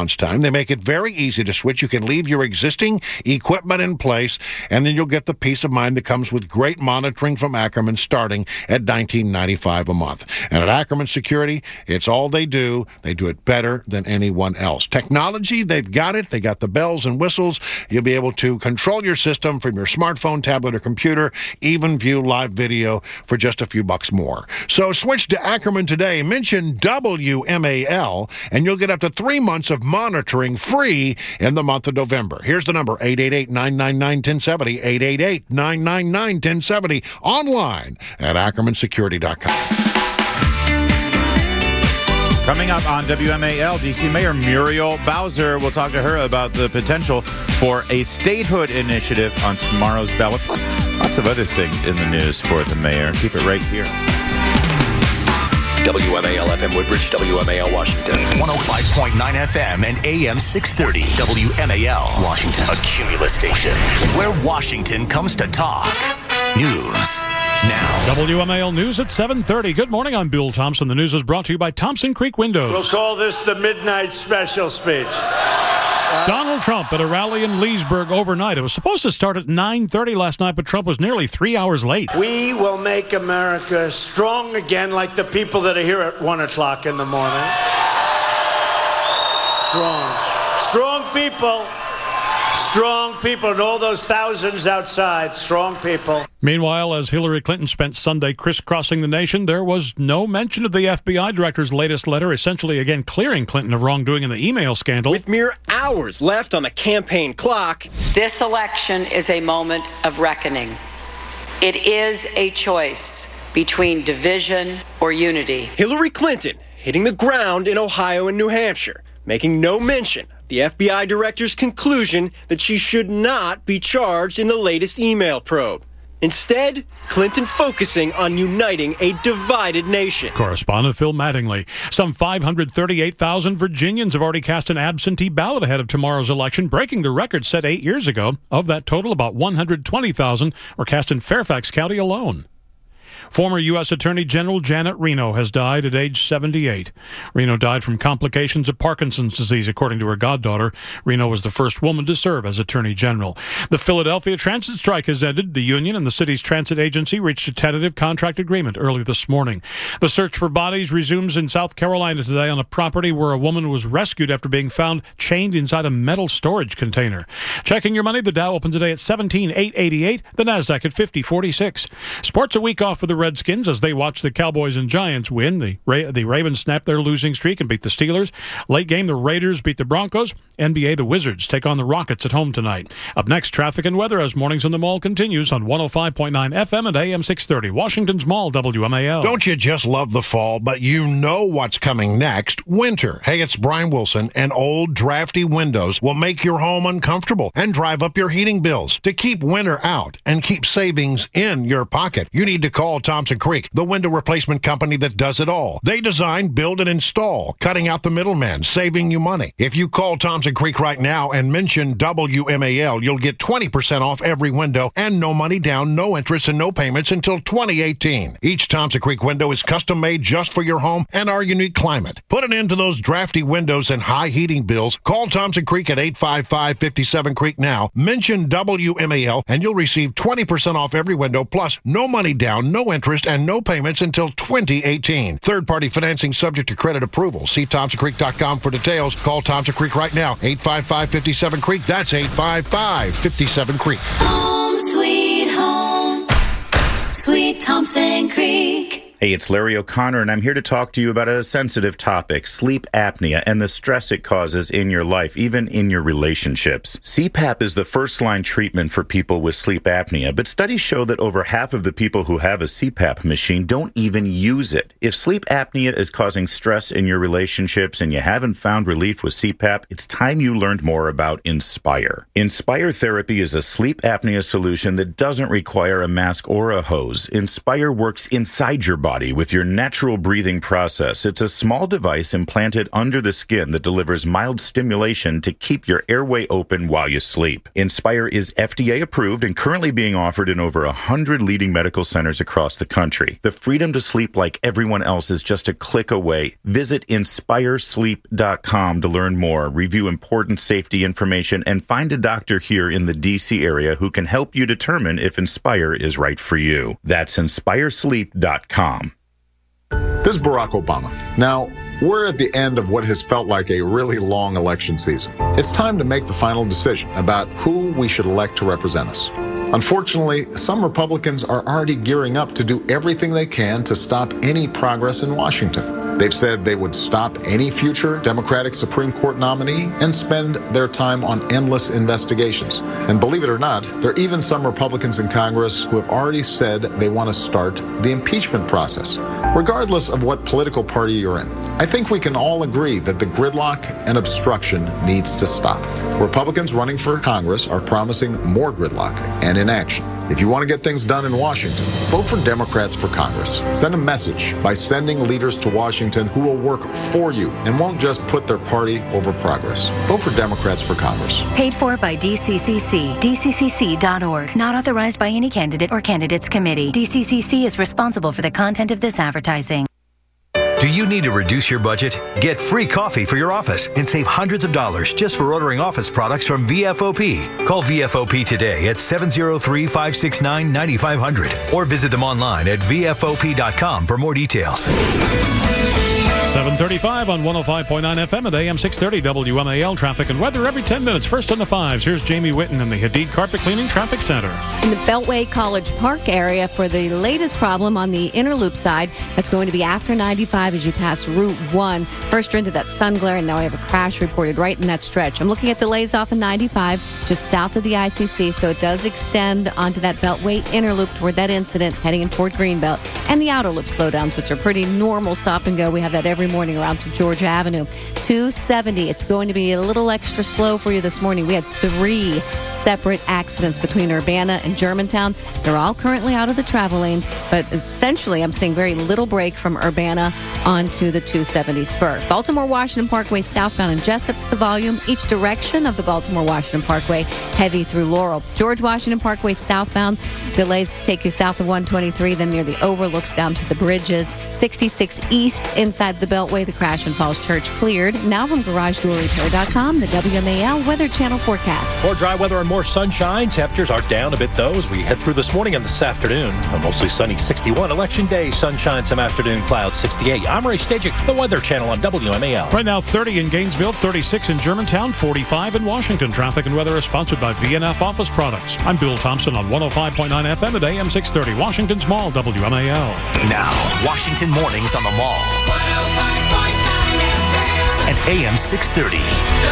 months' time. They make it very easy to switch. You can leave your existing equipment in place, and then you'll get the peace of mind that comes with great monitoring from Ackerman starting at nineteen ninety-five dollars a month. And at Ackerman Security, it's all they do. They do it better than anyone else. Technology, they've got it. They got the bells and whistles. You'll be able to control your system from your smartphone, tablet, or computer, even view live video for just a few bucks more. So switch to Ackerman today. Mention W M A L, and you'll get up to three months of monitoring free in the month of November. Here's the number, eight eight eight, nine nine nine, one zero seven zero, eight eight eight, nine nine nine, one zero seven zero, online at ackerman security dot com.
Coming up on W M A L, D C Mayor Muriel Bowser. We'll talk to her about the potential for a statehood initiative on tomorrow's ballot, plus lots of other things in the news for the mayor. Keep it right here.
W M A L F M Woodbridge, W M A L Washington. one oh five point nine F M and A M six thirty. W M A L Washington. A Cumulus station where Washington comes to talk. News now.
W M A L News at seven thirty. Good morning, I'm Bill Thompson. The news is brought to you by Thompson Creek Windows.
We'll call this the midnight special speech.
Donald Trump at a rally in Leesburg overnight. It was supposed to start at nine thirty last night, but Trump was nearly three hours late.
We will make America strong again, like the people that are here at one o'clock in the morning. Strong. Strong people. Strong people, and all those thousands outside, strong people.
Meanwhile, as Hillary Clinton spent Sunday crisscrossing the nation, there was no mention of the F B I director's latest letter, essentially again clearing Clinton of wrongdoing in the email scandal.
With mere hours left on the campaign clock,
this election is a moment of reckoning. It is a choice between division or unity.
Hillary Clinton hitting the ground in Ohio and New Hampshire, making no mention of the F B I director's conclusion that she should not be charged in the latest email probe. Instead, Clinton focusing on uniting a divided nation.
Correspondent Phil Mattingly. Some five hundred thirty-eight thousand Virginians have already cast an absentee ballot ahead of tomorrow's election, breaking the record set eight years ago. Of that total, about one hundred twenty thousand were cast in Fairfax County alone. Former U S Attorney General Janet Reno has died at age seventy-eight. Reno died from complications of Parkinson's disease, according to her goddaughter. Reno was the first woman to serve as Attorney General. The Philadelphia transit strike has ended. The union and the city's transit agency reached a tentative contract agreement early this morning. The search for bodies resumes in South Carolina today on a property where a woman was rescued after being found chained inside a metal storage container. Checking your money, the Dow opens today at seventeen thousand eight hundred eighty-eight, the Nasdaq at fifty forty-six. Sports a week off for the Redskins as they watch the Cowboys and Giants win. The, Ra- the Ravens snap their losing streak and beat the Steelers. Late game, the Raiders beat the Broncos. N B A, the Wizards take on the Rockets at home tonight. Up next, traffic and weather as Mornings in the Mall continues on one oh five point nine F M and A M six thirty. Washington's Mall, W M A L.
Don't you just love the fall, but you know what's coming next? Winter. Hey, it's Brian Wilson, and old drafty windows will make your home uncomfortable and drive up your heating bills. To keep winter out and keep savings in your pocket, you need to call Thompson Creek, the window replacement company that does it all. They design, build, and install, cutting out the middleman, saving you money. If you call Thompson Creek right now and mention W M A L, you'll get twenty percent off every window and no money down, no interest, and no payments until twenty eighteen. Each Thompson Creek window is custom made just for your home and our unique climate. Put an end to those drafty windows and high heating bills. Call Thompson Creek at eight five five, five seven Creek now. Mention W M A L and you'll receive twenty percent off every window, plus no money down, no interest, and no payments until twenty eighteen. Third-party financing subject to credit approval. See thompson creek dot com for details. Call Thompson Creek right now. eight five five, five seven Creek. That's eight five five, five seven Creek.
Home sweet home. Sweet Thompson Creek.
Hey, it's Larry O'Connor, and I'm here to talk to you about a sensitive topic, sleep apnea, and the stress it causes in your life, even in your relationships. C PAP is the first-line treatment for people with sleep apnea, but studies show that over half of the people who have a C PAP machine don't even use it. If sleep apnea is causing stress in your relationships and you haven't found relief with C PAP, it's time you learned more about Inspire. Inspire Therapy is a sleep apnea solution that doesn't require a mask or a hose. Inspire works inside your body Body with your natural breathing process. It's a small device implanted under the skin that delivers mild stimulation to keep your airway open while you sleep. Inspire is F D A approved and currently being offered in over one hundred leading medical centers across the country. The freedom to sleep like everyone else is just a click away. Visit inspire sleep dot com to learn more, review important safety information, and find a doctor here in the D C area who can help you determine if Inspire is right for you. That's inspire sleep dot com.
This is Barack Obama. Now, we're at the end of what has felt like a really long election season. It's time to make the final decision about who we should elect to represent us. Unfortunately, some Republicans are already gearing up to do everything they can to stop any progress in Washington. They've said they would stop any future Democratic Supreme Court nominee and spend their time on endless investigations. And believe it or not, there are even some Republicans in Congress who have already said they want to start the impeachment process, regardless of what political party you're in. I think we can all agree that the gridlock and obstruction needs to stop. Republicans running for Congress are promising more gridlock and inaction. If you want to get things done in Washington, vote for Democrats for Congress. Send a message by sending leaders to Washington who will work for you and won't just put their party over progress. Vote for Democrats for Congress.
Paid for by D C C C. D C C C dot org. Not authorized by any candidate or candidates committee. D C C C is responsible for the content of this advertising.
Do you need to reduce your budget? Get free coffee for your office and save hundreds of dollars just for ordering office products from V F O P. Call V F O P today at seven oh three, five six nine, nine five zero zero or visit them online at V F O P dot com for more details.
seven thirty-five on one oh five point nine F M at A M six thirty W M A L. Traffic and weather every ten minutes. First on the fives, here's Jamie Witten in the Hadid Carpet Cleaning Traffic Center.
In the Beltway College Park area for the latest problem on the inner loop side, that's going to be after ninety-five as you pass Route one. First, you're into that sun glare, and now I have a crash reported right in that stretch. I'm looking at delays off of ninety-five, just south of the I C C, so it does extend onto that Beltway inner loop toward that incident heading in toward Greenbelt, and the outer loop slowdowns, which are pretty normal stop and go. We have that every morning around to Georgia Avenue. two seventy, it's going to be a little extra slow for you this morning. We had three separate accidents between Urbana and Germantown. They're all currently out of the travel lanes, but essentially I'm seeing very little break from Urbana onto the two seventy spur. Baltimore-Washington Parkway southbound and Jessup, the volume, each direction of the Baltimore-Washington Parkway, heavy through Laurel. George Washington Parkway southbound, delays take you south of one twenty-three, then near the overlooks down to the bridges. sixty-six east inside the Beltway, the Crash and Falls Church cleared. Now from garage door repair dot com, the W M A L Weather Channel forecast.
More dry weather and more sunshine. Temperatures are down a bit, though, as we head through this morning and this afternoon. A mostly sunny sixty-one. Election day, sunshine, some afternoon clouds, sixty-eight. I'm Ray Stajic, the Weather Channel on W M A L.
Right now, thirty in Gainesville, thirty-six in Germantown, forty-five in Washington. Traffic and weather is sponsored by V N F Office Products. I'm Bill Thompson on one oh five point nine F M at A M six thirty. Washington's Mall, W M A L.
Now, Washington Mornings on the Mall. At A M six thirty.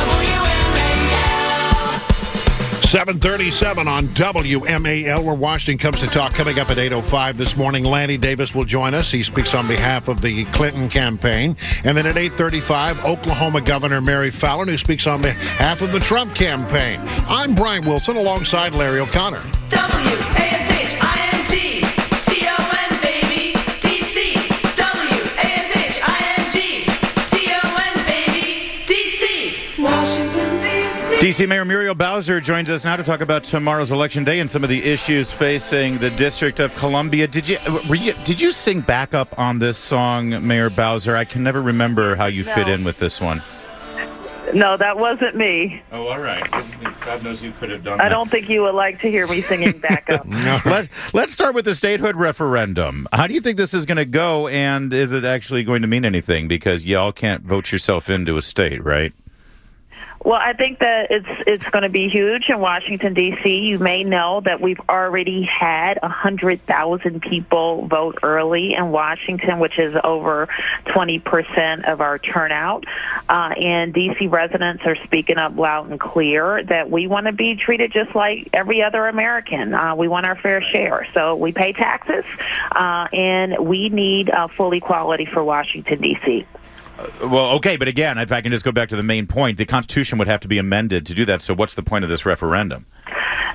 seven thirty-seven on W M A L, where Washington comes to talk. Coming up at eight oh five this morning, Lanny Davis will join us. He speaks on behalf of the Clinton campaign. And then at eight thirty-five, Oklahoma Governor Mary Fallon, who speaks on behalf of the Trump campaign. I'm Brian Wilson alongside Larry O'Connor.
W A S H I N G T O N, baby, D C. W A S H I N G T O N, baby, D C. Washington, D C.
D C Mayor Muriel Bowser joins us now to talk about tomorrow's election day and some of the issues facing the District of Columbia. Did you, were you did you sing backup on this song, Mayor Bowser? I can never remember how you
No.
fit in with this one.
No, that wasn't me.
Oh, all right. God knows you could have done that.
I don't think you would like to hear me singing backup.
Let, let's start with the statehood referendum. How do you think this is going to go, and is it actually going to mean anything? Because y'all can't vote yourself into a state, right?
Well, I think that it's it's going to be huge in Washington, D C. You may know that we've already had one hundred thousand people vote early in Washington, which is over twenty percent of our turnout. Uh, and D C residents are speaking up loud and clear that we want to be treated just like every other American. Uh, we want our fair share. So we pay taxes, uh, and we need uh, full equality for Washington, D C.
Uh, well, okay, but again, if I can just go back to the main point, the Constitution would have to be amended to do that. So what's the point of this referendum?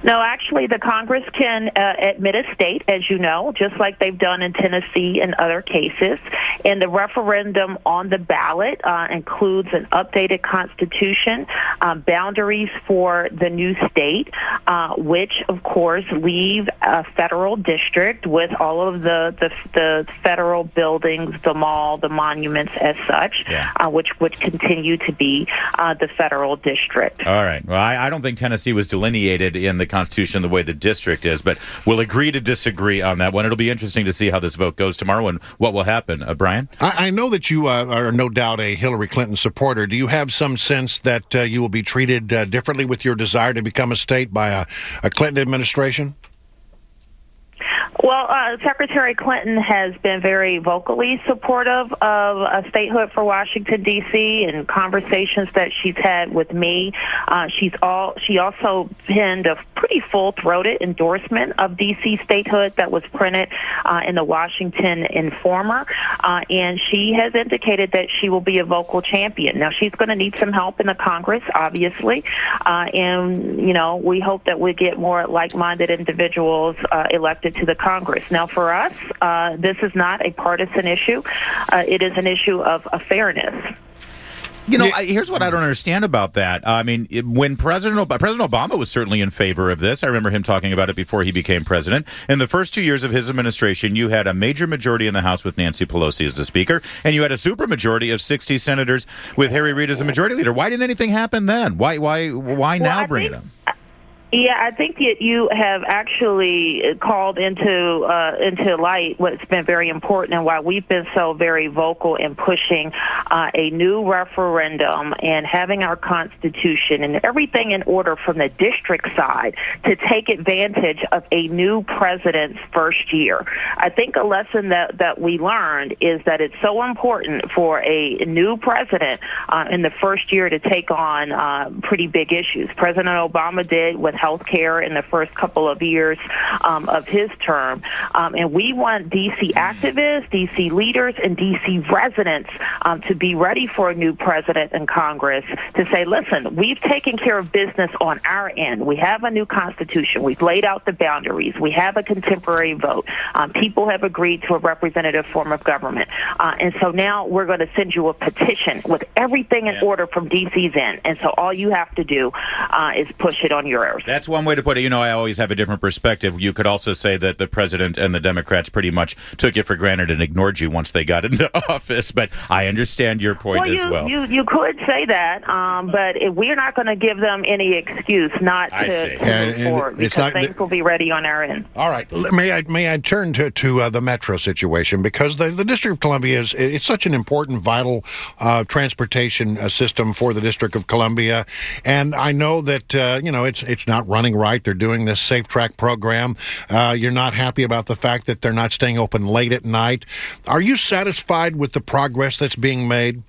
No, actually, the Congress can uh, admit a state, as you know, just like they've done in Tennessee and other cases. And the referendum on the ballot uh, includes an updated constitution, uh, boundaries for the new state, uh, which, of course, leave a federal district with all of the, the, the federal buildings, the mall, the monuments as such,
Yeah.
uh, which would continue to be uh, the federal district.
All right. Well, I, I don't think Tennessee was delineated in the Constitution the way the district is, but we'll agree to disagree on that one. It'll be interesting to see how this vote goes tomorrow and what will happen. Uh, Brian?
I, I know that you uh, are no doubt a Hillary Clinton supporter. Do you have some sense that uh, you will be treated uh, differently with your desire to become a state by a, a Clinton administration?
Well, uh, Secretary Clinton has been very vocally supportive of a statehood for Washington, D C, in conversations that she's had with me. Uh, she's all. She also penned a pretty full-throated endorsement of D C statehood that was printed uh, in the Washington Informer, uh, and she has indicated that she will be a vocal champion. Now, she's going to need some help in the Congress, obviously, uh, and, you know, we hope that we get more like-minded individuals uh, elected to the Congress. Now, for us, uh, this is not a partisan issue. Uh, it is an issue of, of fairness.
You know, I, here's what I don't understand about that. I mean, it, when President Ob- President Obama was certainly in favor of this, I remember him talking about it before he became president. In the first two years of his administration, you had a major majority in the House with Nancy Pelosi as the Speaker, and you had a supermajority of sixty senators with Harry Reid as the Majority Leader. Why didn't anything happen then? Why, why, why
Well,
now
I
bring
think-
it up?
Yeah, I think that you have actually called into uh, into light what's been very important and why we've been so very vocal in pushing uh, a new referendum and having our Constitution and everything in order from the district side to take advantage of a new president's first year. I think a lesson that, that we learned is that it's so important for a new president uh, in the first year to take on uh, pretty big issues. President Obama did with health care in the first couple of years um, of his term. Um, and we want D C activists, D C leaders, and D C residents um, to be ready for a new president and Congress to say, listen, we've taken care of business on our end. We have a new Constitution. We've laid out the boundaries. We have a contemporary vote. Um, people have agreed to a representative form of government. Uh, and so now we're going to send you a petition with everything in order from D C's end. And so all you have to do uh, is push it on yours.
That's one way to put it. You know, I always have a different perspective. You could also say that the president and the Democrats pretty much took you for granted and ignored you once they got into office. But I understand your point
well, you,
as well.
You, you could say that, um, but if we're not going to give them any excuse not
I
to,
see.
to
And-
move
and
forward
it's
because
not-
things will be ready on our end.
All right. L- May I may I turn to to uh, the Metro situation, because the, the District of Columbia is it's such an important, vital uh, transportation uh, system for the District of Columbia, and I know that uh, you know it's it's not running right. They're doing this Safe Track program. Uh, you're not happy about the fact that they're not staying open late at night. Are you satisfied with the progress that's being made?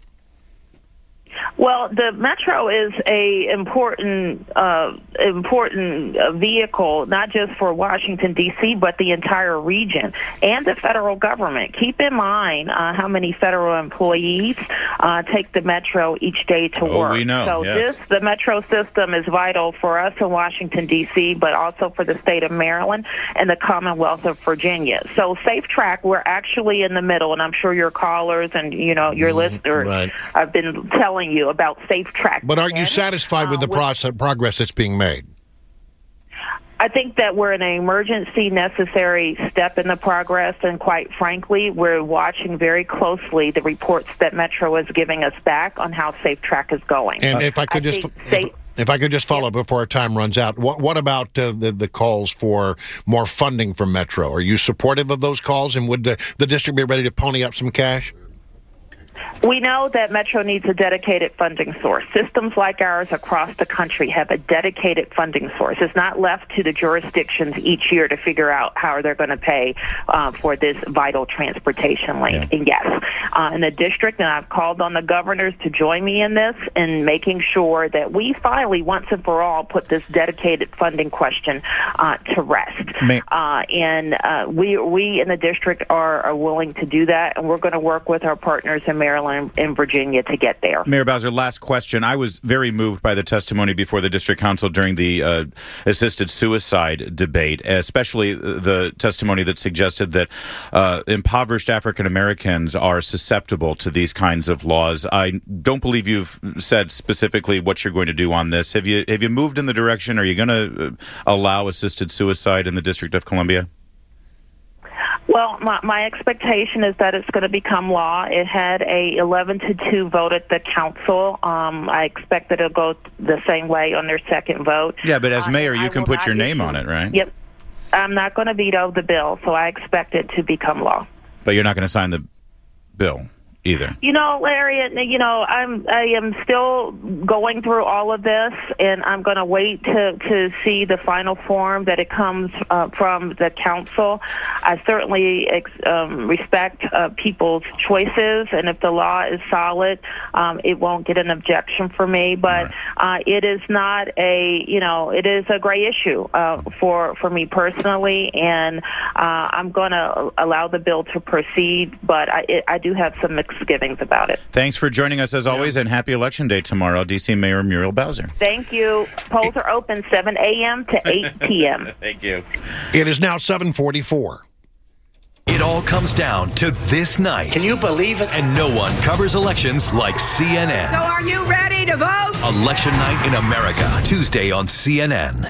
Well, the Metro is a important, uh, important uh, vehicle, not just for Washington, D C, but the entire region and the federal government. Keep in mind uh, how many federal employees uh, take the Metro each day to
Oh,
work.
we know,
So
yes.
this, the Metro system is vital for us in Washington, D C, but also for the state of Maryland and the Commonwealth of Virginia. So Safe Track, we're actually in the middle, and I'm sure your callers and, you know, your listeners
right.
have been telling you about Safe Track.
But are you
And,
satisfied with
uh,
the process, progress that's being made?
I think that we're in an emergency necessary step in the progress, and quite frankly, we're watching very closely the reports that Metro is giving us back on how Safe Track is going.
And if I could just...
think Safe-
If I could just follow before our time runs out, what, what about uh, the, the calls for more funding from Metro? Are you supportive of those calls, and would the, the district be ready to pony up some cash?
We know that Metro needs a dedicated funding source. Systems like ours across the country have a dedicated funding source. It's not left to the jurisdictions each year to figure out how they're going to pay uh, for this vital transportation link.
Yeah.
And yes, uh, in the district, and I've called on the governors to join me in this in making sure that we finally, once and for all, put this dedicated funding question uh, to rest.
May-
Uh, and uh, we we in the district are, are willing to do that, and we're going to work with our partners in Maryland and Virginia to get there.
Mayor Bowser, last question. I was very moved by the testimony before the district council during the uh, assisted suicide debate, especially the testimony that suggested that uh, impoverished African Americans are susceptible to these kinds of laws. I don't believe you've said specifically what you're going to do on this. Have you have you moved in the direction? Are you going to allow assisted suicide in the District of Columbia?
Well, my, my expectation is that it's going to become law. It had a eleven to two vote at the council. Um, I expect that it'll go the same way on their second vote.
Yeah, but as mayor,
uh,
you can put your name on it, right?
Yep. I'm not going to veto the bill, so I expect it to become law.
But you're not going to sign the bill either.
You know, Larry, you know, I'm I am still going through all of this, and I'm going to wait to to see the final form that it comes uh, from the council. I certainly ex, um, respect uh, people's choices, and if the law is solid, um, it won't get an objection for me. But uh, it is not a, you know, it is a gray issue uh, for for me personally, and uh, I'm going to allow the bill to proceed. But I, it, I do have some misgivings about it.
Thanks for joining us as always, and happy Election Day tomorrow, D C Mayor Muriel Bowser.
Thank you. Polls are open seven a.m. to eight p.m.
Thank you.
It is now seven forty-four.
It all comes down to this night.
Can you believe it?
And no one covers elections like C N N.
So are you ready to vote?
Election Night in America, Tuesday on C N N.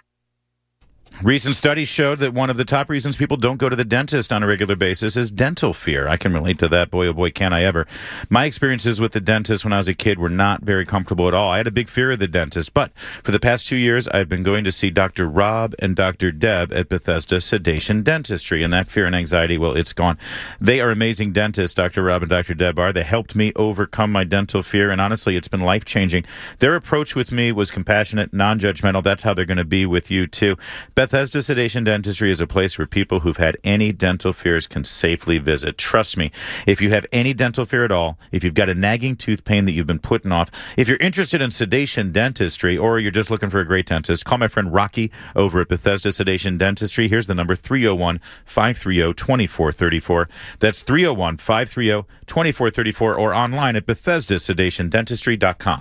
Recent studies showed that one of the top reasons people don't go to the dentist on a regular basis is dental fear. I can relate to that. Boy, oh boy, can I ever. My experiences with the dentist when I was a kid were not very comfortable at all. I had a big fear of the dentist, but for the past two years, I've been going to see Doctor Rob and Doctor Deb at Bethesda Sedation Dentistry, and that fear and anxiety, well, it's gone. They are amazing dentists, Doctor Rob and Doctor Deb are. They helped me overcome my dental fear, and honestly, it's been life-changing. Their approach with me was compassionate, non-judgmental. That's how they're going to be with you, too. Bethesda Sedation Dentistry is a place where people who've had any dental fears can safely visit. Trust me, if you have any dental fear at all, if you've got a nagging tooth pain that you've been putting off, if you're interested in sedation dentistry, or you're just looking for a great dentist, call my friend Rocky over at Bethesda Sedation Dentistry. Here's the number, three oh one, five three oh, two four three four. That's three oh one, five three oh, two four three four, or online at bethesda sedation dentistry dot com.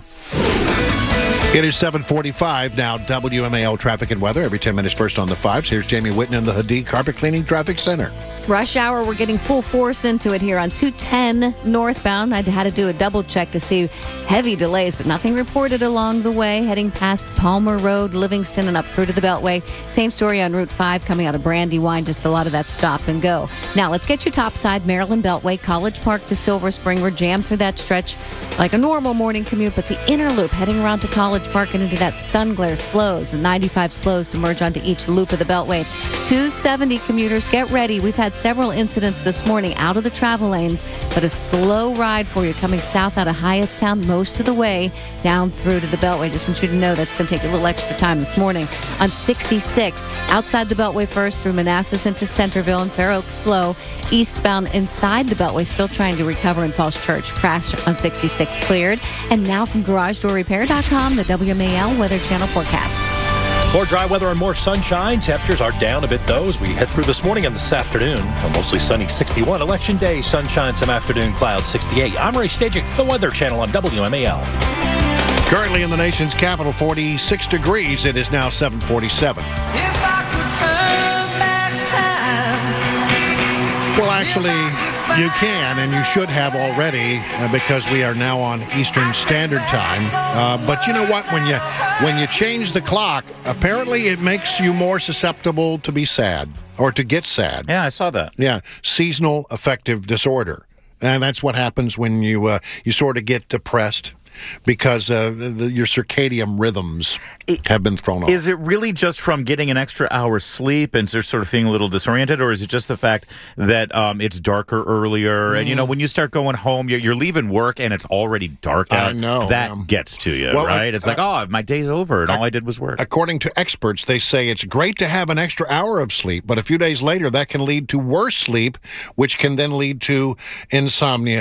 It is seven forty-five now. W M A L traffic and weather every ten minutes first on the fives. Here's Jamie Whitten in the Hadid Carpet Cleaning Traffic Center.
Rush hour, we're getting full force into it here on two ten northbound. I had to do a double check to see heavy delays, but nothing reported along the way. Heading past Palmer Road, Livingston, and up through to the Beltway. Same story on Route five coming out of Brandywine, just a lot of that stop and go. Now, let's get you topside, Maryland Beltway, College Park to Silver Spring. We're jammed through that stretch like a normal morning commute, but the inner loop heading around to College Park and into that sun glare slows, and ninety-five slows to merge onto each loop of the Beltway. two seventy commuters, get ready. We've had several incidents this morning out of the travel lanes, but a slow ride for you coming south out of Hyattstown most of the way down through to the Beltway. Just want you to know that's going to take a little extra time this morning. On sixty-six, outside the Beltway first through Manassas into Centerville and Fair Oaks slow. Eastbound inside the Beltway still trying to recover in Falls Church. Crash on sixty-six cleared. And now from garage door repair dot com, the W M A L Weather Channel forecast.
More dry weather and more sunshine. Temperatures are down a bit, though, as we head through this morning and this afternoon. A mostly sunny sixty-one. Election day, sunshine, some afternoon clouds, sixty-eight. I'm Ray Stajic, the Weather Channel on W M A L.
Currently in the nation's capital, forty-six degrees. It is now seven forty-seven. Well, actually, you can, and you should have already, uh, because we are now on Eastern Standard Time. Uh, but you know what? When you when you change the clock, apparently it makes you more susceptible to be sad or to get sad.
Yeah, I saw that.
Yeah, seasonal affective disorder, and that's what happens when you uh, you sort of get depressed. Because uh, the, the, your circadian rhythms have been thrown off.
Is it really just from getting an extra hour's sleep and sort of feeling a little disoriented, or is it just the fact that um, it's darker earlier? Mm. And, you know, when you start going home, you're, you're leaving work and it's already dark out.
I know.
That
um,
gets to you,
well,
right?
uh,
It's like, oh, my day's over and uh, all I did was work.
According to experts, they say it's great to have an extra hour of sleep, but a few days later that can lead to worse sleep, which can then lead to insomnia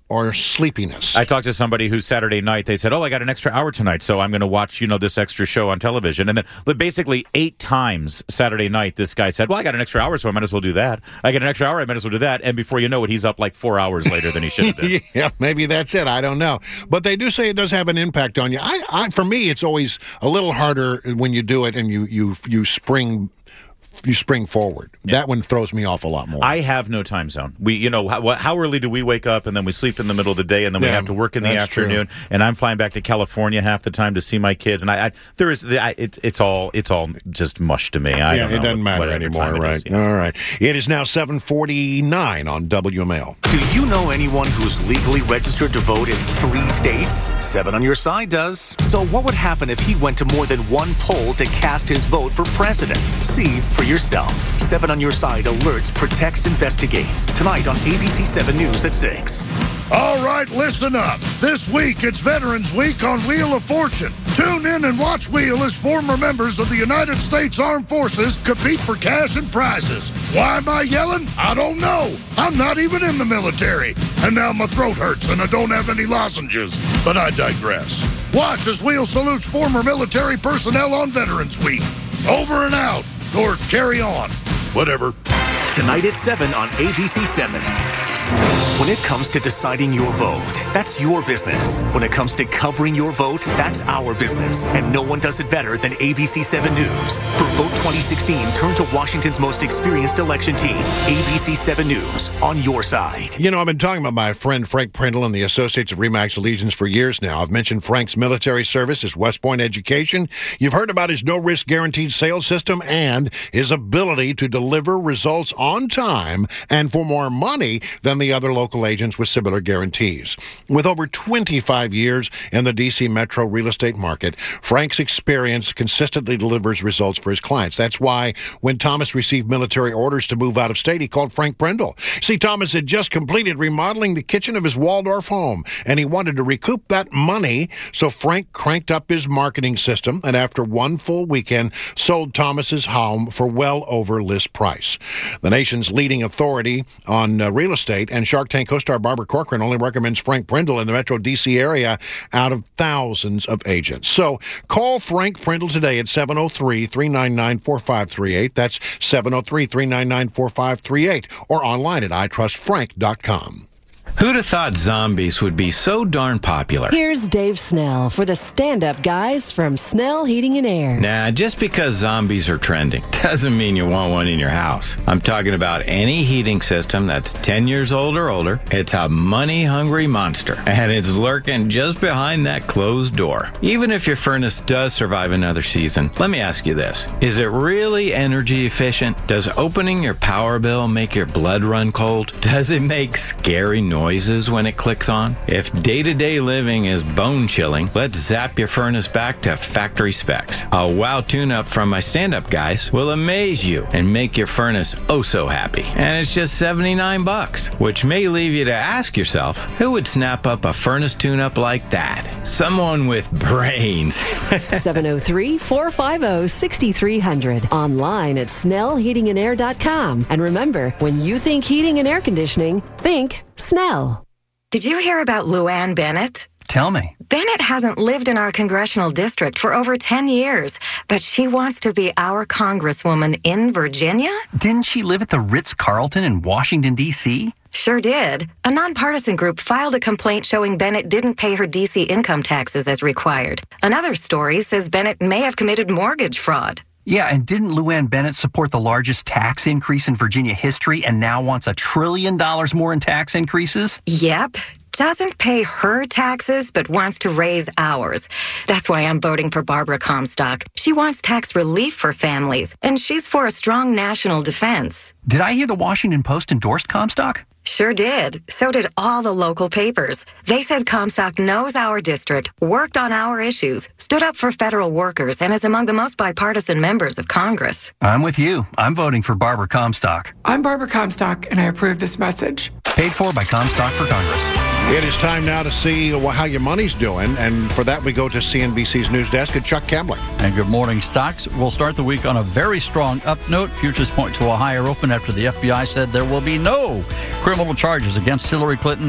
or sleepiness.
I talked to somebody who Saturday night, they said, oh, I got an extra hour tonight, so I'm going to watch, you know, this extra show on television. And then basically eight times Saturday night, this guy said, well, I got an extra hour, so I might as well do that. I got an extra hour, I might as well do that. And before you know it, he's up like four hours later than he should have been.
Yeah, maybe that's it. I don't know. But they do say it does have an impact on you. I, I, for me, it's always a little harder when you do it and you, you, you spring... You spring forward. Yeah. That one throws me off a lot more.
I have no time zone. We, you know, how, how early do we wake up and then we sleep in the middle of the day and then yeah, we have to work in the afternoon. True. And I'm flying back to California half the time to see my kids. And I, I there is, I, it's it's all it's all just mush to me. I
yeah,
don't know
it doesn't matter anymore, right? Is, yeah. All right. It is now seven forty-nine on W M A L.
Do you know anyone who's legally registered to vote in three states? Seven on Your Side does. So what would happen if he went to more than one poll to cast his vote for president? See for yourself. Seven on Your Side alerts, protects, investigates. Tonight on A B C seven News at six.
All right, listen up. This week, it's Veterans Week on Wheel of Fortune. Tune in and watch Wheel as former members of the United States Armed Forces compete for cash and prizes. Why am I yelling? I don't know. I'm not even in the military. And now my throat hurts and I don't have any lozenges. But I digress. Watch as Wheel salutes former military personnel on Veterans Week. Over and out. Or carry on. Whatever.
Tonight at seven on A B C seven. When it comes to deciding your vote, that's your business. When it comes to covering your vote, that's our business. And no one does it better than A B C seven News. For Vote twenty sixteen, turn to Washington's most experienced election team. A B C seven News, on your side.
You know, I've been talking about my friend Frank Prindle and the Associates of RE/MAX Allegiance for years now. I've mentioned Frank's military service, his West Point education. You've heard about his no-risk guaranteed sales system and his ability to deliver results on time and for more money than the other local agents with similar guarantees. With over twenty-five years in the D C metro real estate market, Frank's experience consistently delivers results for his clients. That's why when Thomas received military orders to move out of state, he called Frank Prindle. See, Thomas had just completed remodeling the kitchen of his Waldorf home, and he wanted to recoup that money, so Frank cranked up his marketing system, and after one full weekend, sold Thomas's home for well over list price. The nation's leading authority on uh, real estate and Shark Tank co-star Barbara Corcoran only recommends Frank Prindle in the metro D C area out of thousands of agents. So call Frank Prindle today at seven oh three, three nine nine, four five three eight. That's seven oh three, three nine nine, four five three eight or online at i trust frank dot com.
Who'd have thought zombies would be so darn popular?
Here's Dave Snell for the stand-up guys from Snell Heating and Air.
Nah, just because zombies are trending doesn't mean you want one in your house. I'm talking about any heating system that's ten years old or older. It's a money-hungry monster, and it's lurking just behind that closed door. Even if your furnace does survive another season, let me ask you this. Is it really energy efficient? Does opening your power bill make your blood run cold? Does it make scary noises when it clicks on? If day-to-day living is bone-chilling, let's zap your furnace back to factory specs. A wow tune-up from my stand-up guys will amaze you and make your furnace oh so happy. And it's just seventy-nine bucks, which may leave you to ask yourself, who would snap up a furnace tune-up like that? Someone with brains.
seven oh three, four five oh, six three hundred. Online at snell heating and air dot com. And remember, when you think heating and air conditioning, think Snell.
Did you hear about Luann Bennett?
Tell me.
Bennett hasn't lived in our congressional district for over ten years, but she wants to be our congresswoman in Virginia?
Didn't she live at the Ritz-Carlton in Washington, D C?
Sure did. A nonpartisan group filed a complaint showing Bennett didn't pay her D C income taxes as required. Another story says Bennett may have committed mortgage fraud.
Yeah, and didn't Luann Bennett support the largest tax increase in Virginia history and now wants a trillion dollars more in tax increases?
Yep. Doesn't pay her taxes, but wants to raise ours. That's why I'm voting for Barbara Comstock. She wants tax relief for families, and she's for a strong national defense.
Did I hear the Washington Post endorsed Comstock?
Sure did. So did all the local papers. They said Comstock knows our district, worked on our issues, stood up for federal workers, and is among the most bipartisan members of Congress.
I'm with you. I'm voting for Barbara Comstock.
I'm Barbara Comstock, and I approve this message.
Paid for by Comstock for Congress.
It is time now to see how your money's doing, and for that we go to C N B C's news desk at Chuck Kemblick.
And good morning, stocks. We'll start the week on a very strong up note. Futures point to a higher open after the F B I said there will be no criminal charges against Hillary Clinton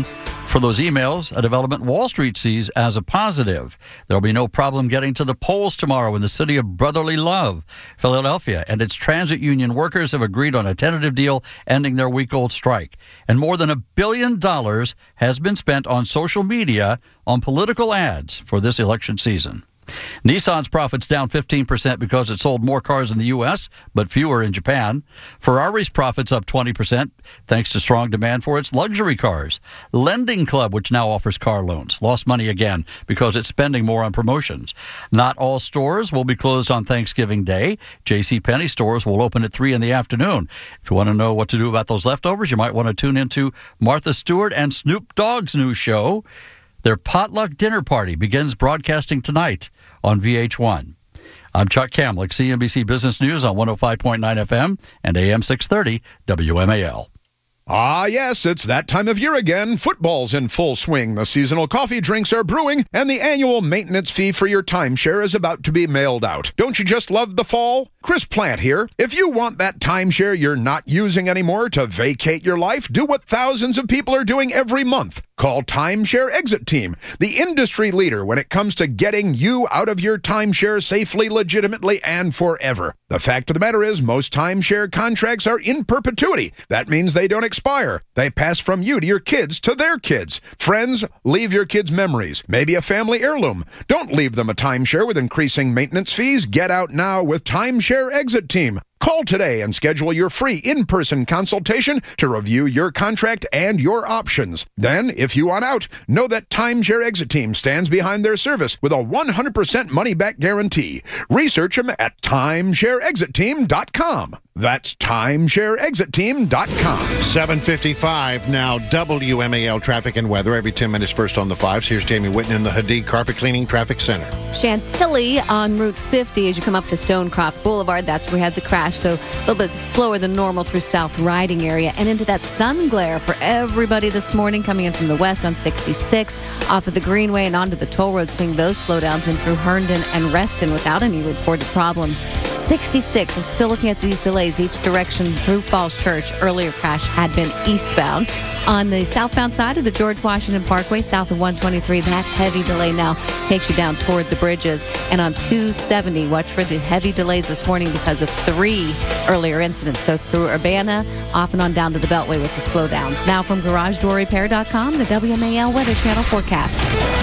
for those emails, a development Wall Street sees as a positive. There'll be no problem getting to the polls tomorrow in the city of brotherly love, Philadelphia, and its transit union workers have agreed on a tentative deal ending their week-old strike. And more than a billion dollars has been spent on social media on political ads for this election season. Nissan's profits down fifteen percent because it sold more cars in the U S, but fewer in Japan. Ferrari's profits up twenty percent thanks to strong demand for its luxury cars. Lending Club, which now offers car loans, lost money again because it's spending more on promotions. Not all stores will be closed on Thanksgiving Day. JCPenney stores will open at three in the afternoon. If you want to know what to do about those leftovers, you might want to tune into Martha Stewart and Snoop Dogg's new show. Their potluck dinner party begins broadcasting tonight on V H one. I'm Chuck Kamlick, C N B C Business News on one oh five point nine F M and A M six thirty W M A L.
Ah, yes, it's that time of year again. Football's in full swing. The seasonal coffee drinks are brewing, and the annual maintenance fee for your timeshare is about to be mailed out. Don't you just love the fall? Chris Plant here. If you want that timeshare you're not using anymore to vacate your life, do what thousands of people are doing every month. Call Timeshare Exit Team, the industry leader when it comes to getting you out of your timeshare safely, legitimately, and forever. The fact of the matter is, most timeshare contracts are in perpetuity. That means they don't expire. They pass from you to your kids to their kids. Friends, leave your kids memories, maybe a family heirloom. Don't leave them a timeshare with increasing maintenance fees. Get out now with Timeshare Exit Team. Call today and schedule your free in-person consultation to review your contract and your options. Then, if you want out, know that Timeshare Exit Team stands behind their service with a one hundred percent money-back guarantee. Research them at timeshare exit team dot com. That's timeshare exit team dot com.
seven fifty-five now, W M A L traffic and weather every ten minutes first on the fives. Here's Tammy Whitten in the Hadid Carpet Cleaning Traffic Center.
Chantilly on Route fifty as you come up to Stonecroft Boulevard. That's where we had the crash, so a little bit slower than normal through South Riding area. And into that sun glare for everybody this morning coming in from the west on sixty-six, off of the Greenway and onto the toll road, seeing those slowdowns in through Herndon and Reston without any reported problems. sixty-six, I'm still looking at these delays each direction through Falls Church. Earlier crash had been eastbound. On the southbound side of the George Washington Parkway, south of one twenty-three, that heavy delay now takes you down toward the bridges. And on two seventy, watch for the heavy delays this morning because of three earlier incidents. So through Urbana, off and on down to the Beltway with the slowdowns. Now from garage door repair dot com, the W M A L Weather Channel forecast.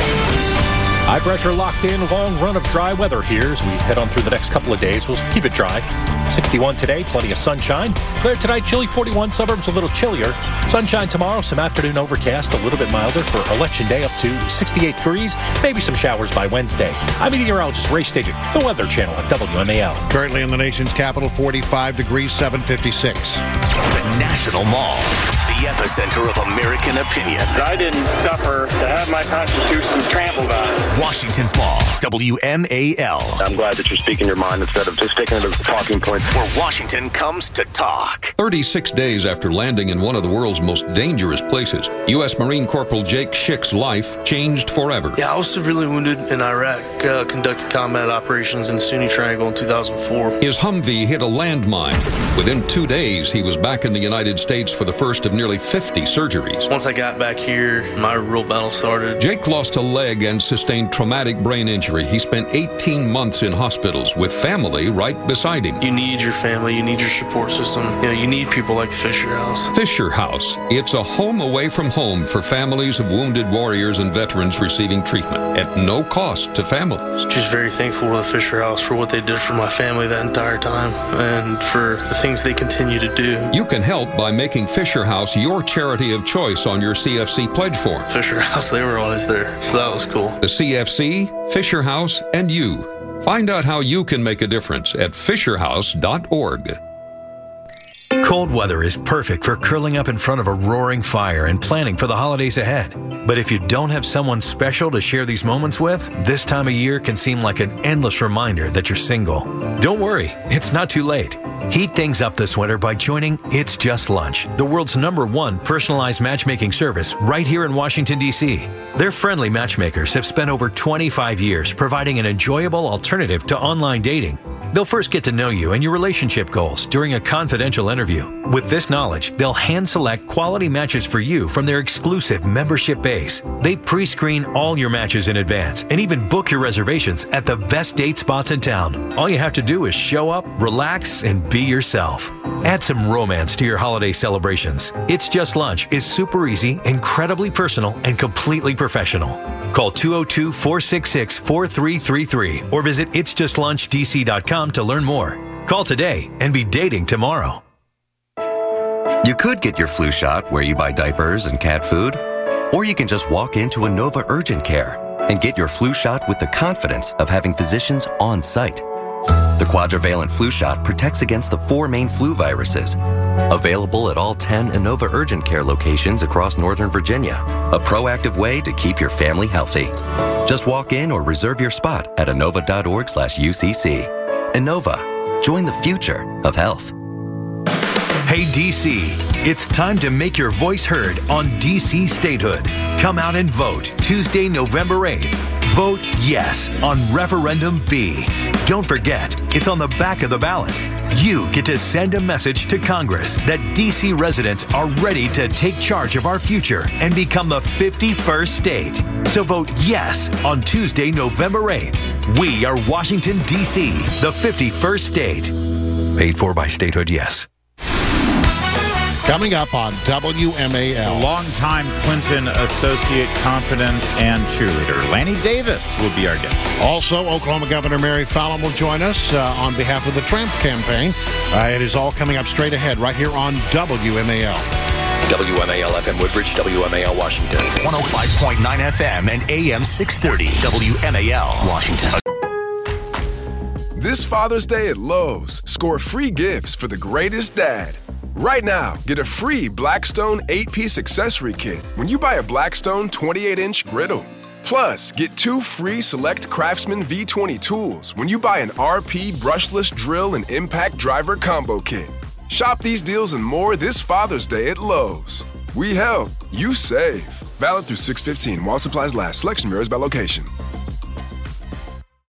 High pressure locked in, long run of dry weather here as we head on through the next couple of days. We'll keep it dry. sixty-one today, plenty of sunshine. Clear tonight, chilly forty-one, suburbs a little chillier. Sunshine tomorrow, some afternoon overcast, a little bit milder for election day, up to sixty-eight degrees. Maybe some showers by Wednesday. I'm meteorologist Ray Stagik, the Weather Channel at W M A L.
Currently in the nation's capital, forty-five degrees, seven fifty-six.
The National Mall, the epicenter of American opinion.
I didn't suffer to have my Constitution trampled on.
Washington's Mall, W M A L.
I'm glad that you're speaking your mind instead of just sticking to the talking points.
Where Washington comes to talk.
thirty-six days after landing in one of the world's most dangerous places, U S Marine Corporal Jake Schick's life changed forever.
Yeah, I was severely wounded in Iraq, uh, conducting combat operations in the Sunni Triangle in two thousand four.
His Humvee hit a landmine. Within two days, he was back in the United States for the first of nearly fifty surgeries.
Once I got back here, my real battle started.
Jake lost a leg and sustained traumatic brain injury. He spent eighteen months in hospitals with family right beside him.
You need your family, you need your support system. You know, you need people like the Fisher House.
Fisher House. It's a home away from home for families of wounded warriors and veterans receiving treatment at no cost to families.
Just very thankful to the Fisher House for what they did for my family that entire time and for the things they continue to do.
You can help by making Fisher House your charity of choice on your C F C pledge form.
Fisher House, they were always there, so that was cool.
The C F C, Fisher House, and you. Find out how you can make a difference at fisher house dot org.
Cold weather is perfect for curling up in front of a roaring fire and planning for the holidays ahead. But if you don't have someone special to share these moments with, this time of year can seem like an endless reminder that you're single. Don't worry, it's not too late. Heat things up this winter by joining It's Just Lunch, the world's number one personalized matchmaking service right here in Washington, D C Their friendly matchmakers have spent over twenty-five years providing an enjoyable alternative to online dating. They'll first get to know you and your relationship goals during a confidential interview serve you. With this knowledge, they'll hand-select quality matches for you from their exclusive membership base. They pre-screen all your matches in advance and even book your reservations at the best date spots in town. All you have to do is show up, relax, and be yourself. Add some romance to your holiday celebrations. It's Just Lunch is super easy, incredibly personal, and completely professional. Call two oh two, four six six, four three three three or visit its just lunch d c dot com to learn more. Call today and be dating tomorrow.
You could get your flu shot where you buy diapers and cat food, or you can just walk into a Nova Urgent Care and get your flu shot with the confidence of having physicians on site. The quadrivalent flu shot protects against the four main flu viruses. Available at all ten Inova Urgent Care locations across Northern Virginia. A proactive way to keep your family healthy. Just walk in or reserve your spot at inova.org slash UCC. Inova. Join the future of health.
Hey D C, it's time to make your voice heard on D C statehood. Come out and vote Tuesday, November eighth. Vote yes on Referendum B. Don't forget, it's on the back of the ballot. You get to send a message to Congress that D C residents are ready to take charge of our future and become the fifty-first state. So vote yes on Tuesday, November eighth. We are Washington, D C, the fifty-first state. Paid for by Statehood Yes.
Coming up on W M A L.
Longtime Clinton associate, confidant, and cheerleader Lanny Davis will be our guest.
Also, Oklahoma Governor Mary Fallin will join us uh, on behalf of the Trump campaign. Uh, it is all coming up straight ahead right here on W M A L.
W M A L F M Woodbridge, W M A L Washington. one oh five point nine F M and A M six thirty, W M A L Washington.
This Father's Day at Lowe's, score free gifts for the greatest dad. Right now, get a free Blackstone eight-piece accessory kit when you buy a Blackstone twenty-eight inch griddle. Plus, get two free select Craftsman V twenty tools when you buy an R P brushless drill and impact driver combo kit. Shop these deals and more this Father's Day at Lowe's. We help, you save. Valid through six fifteen while supplies last. Selection varies by location.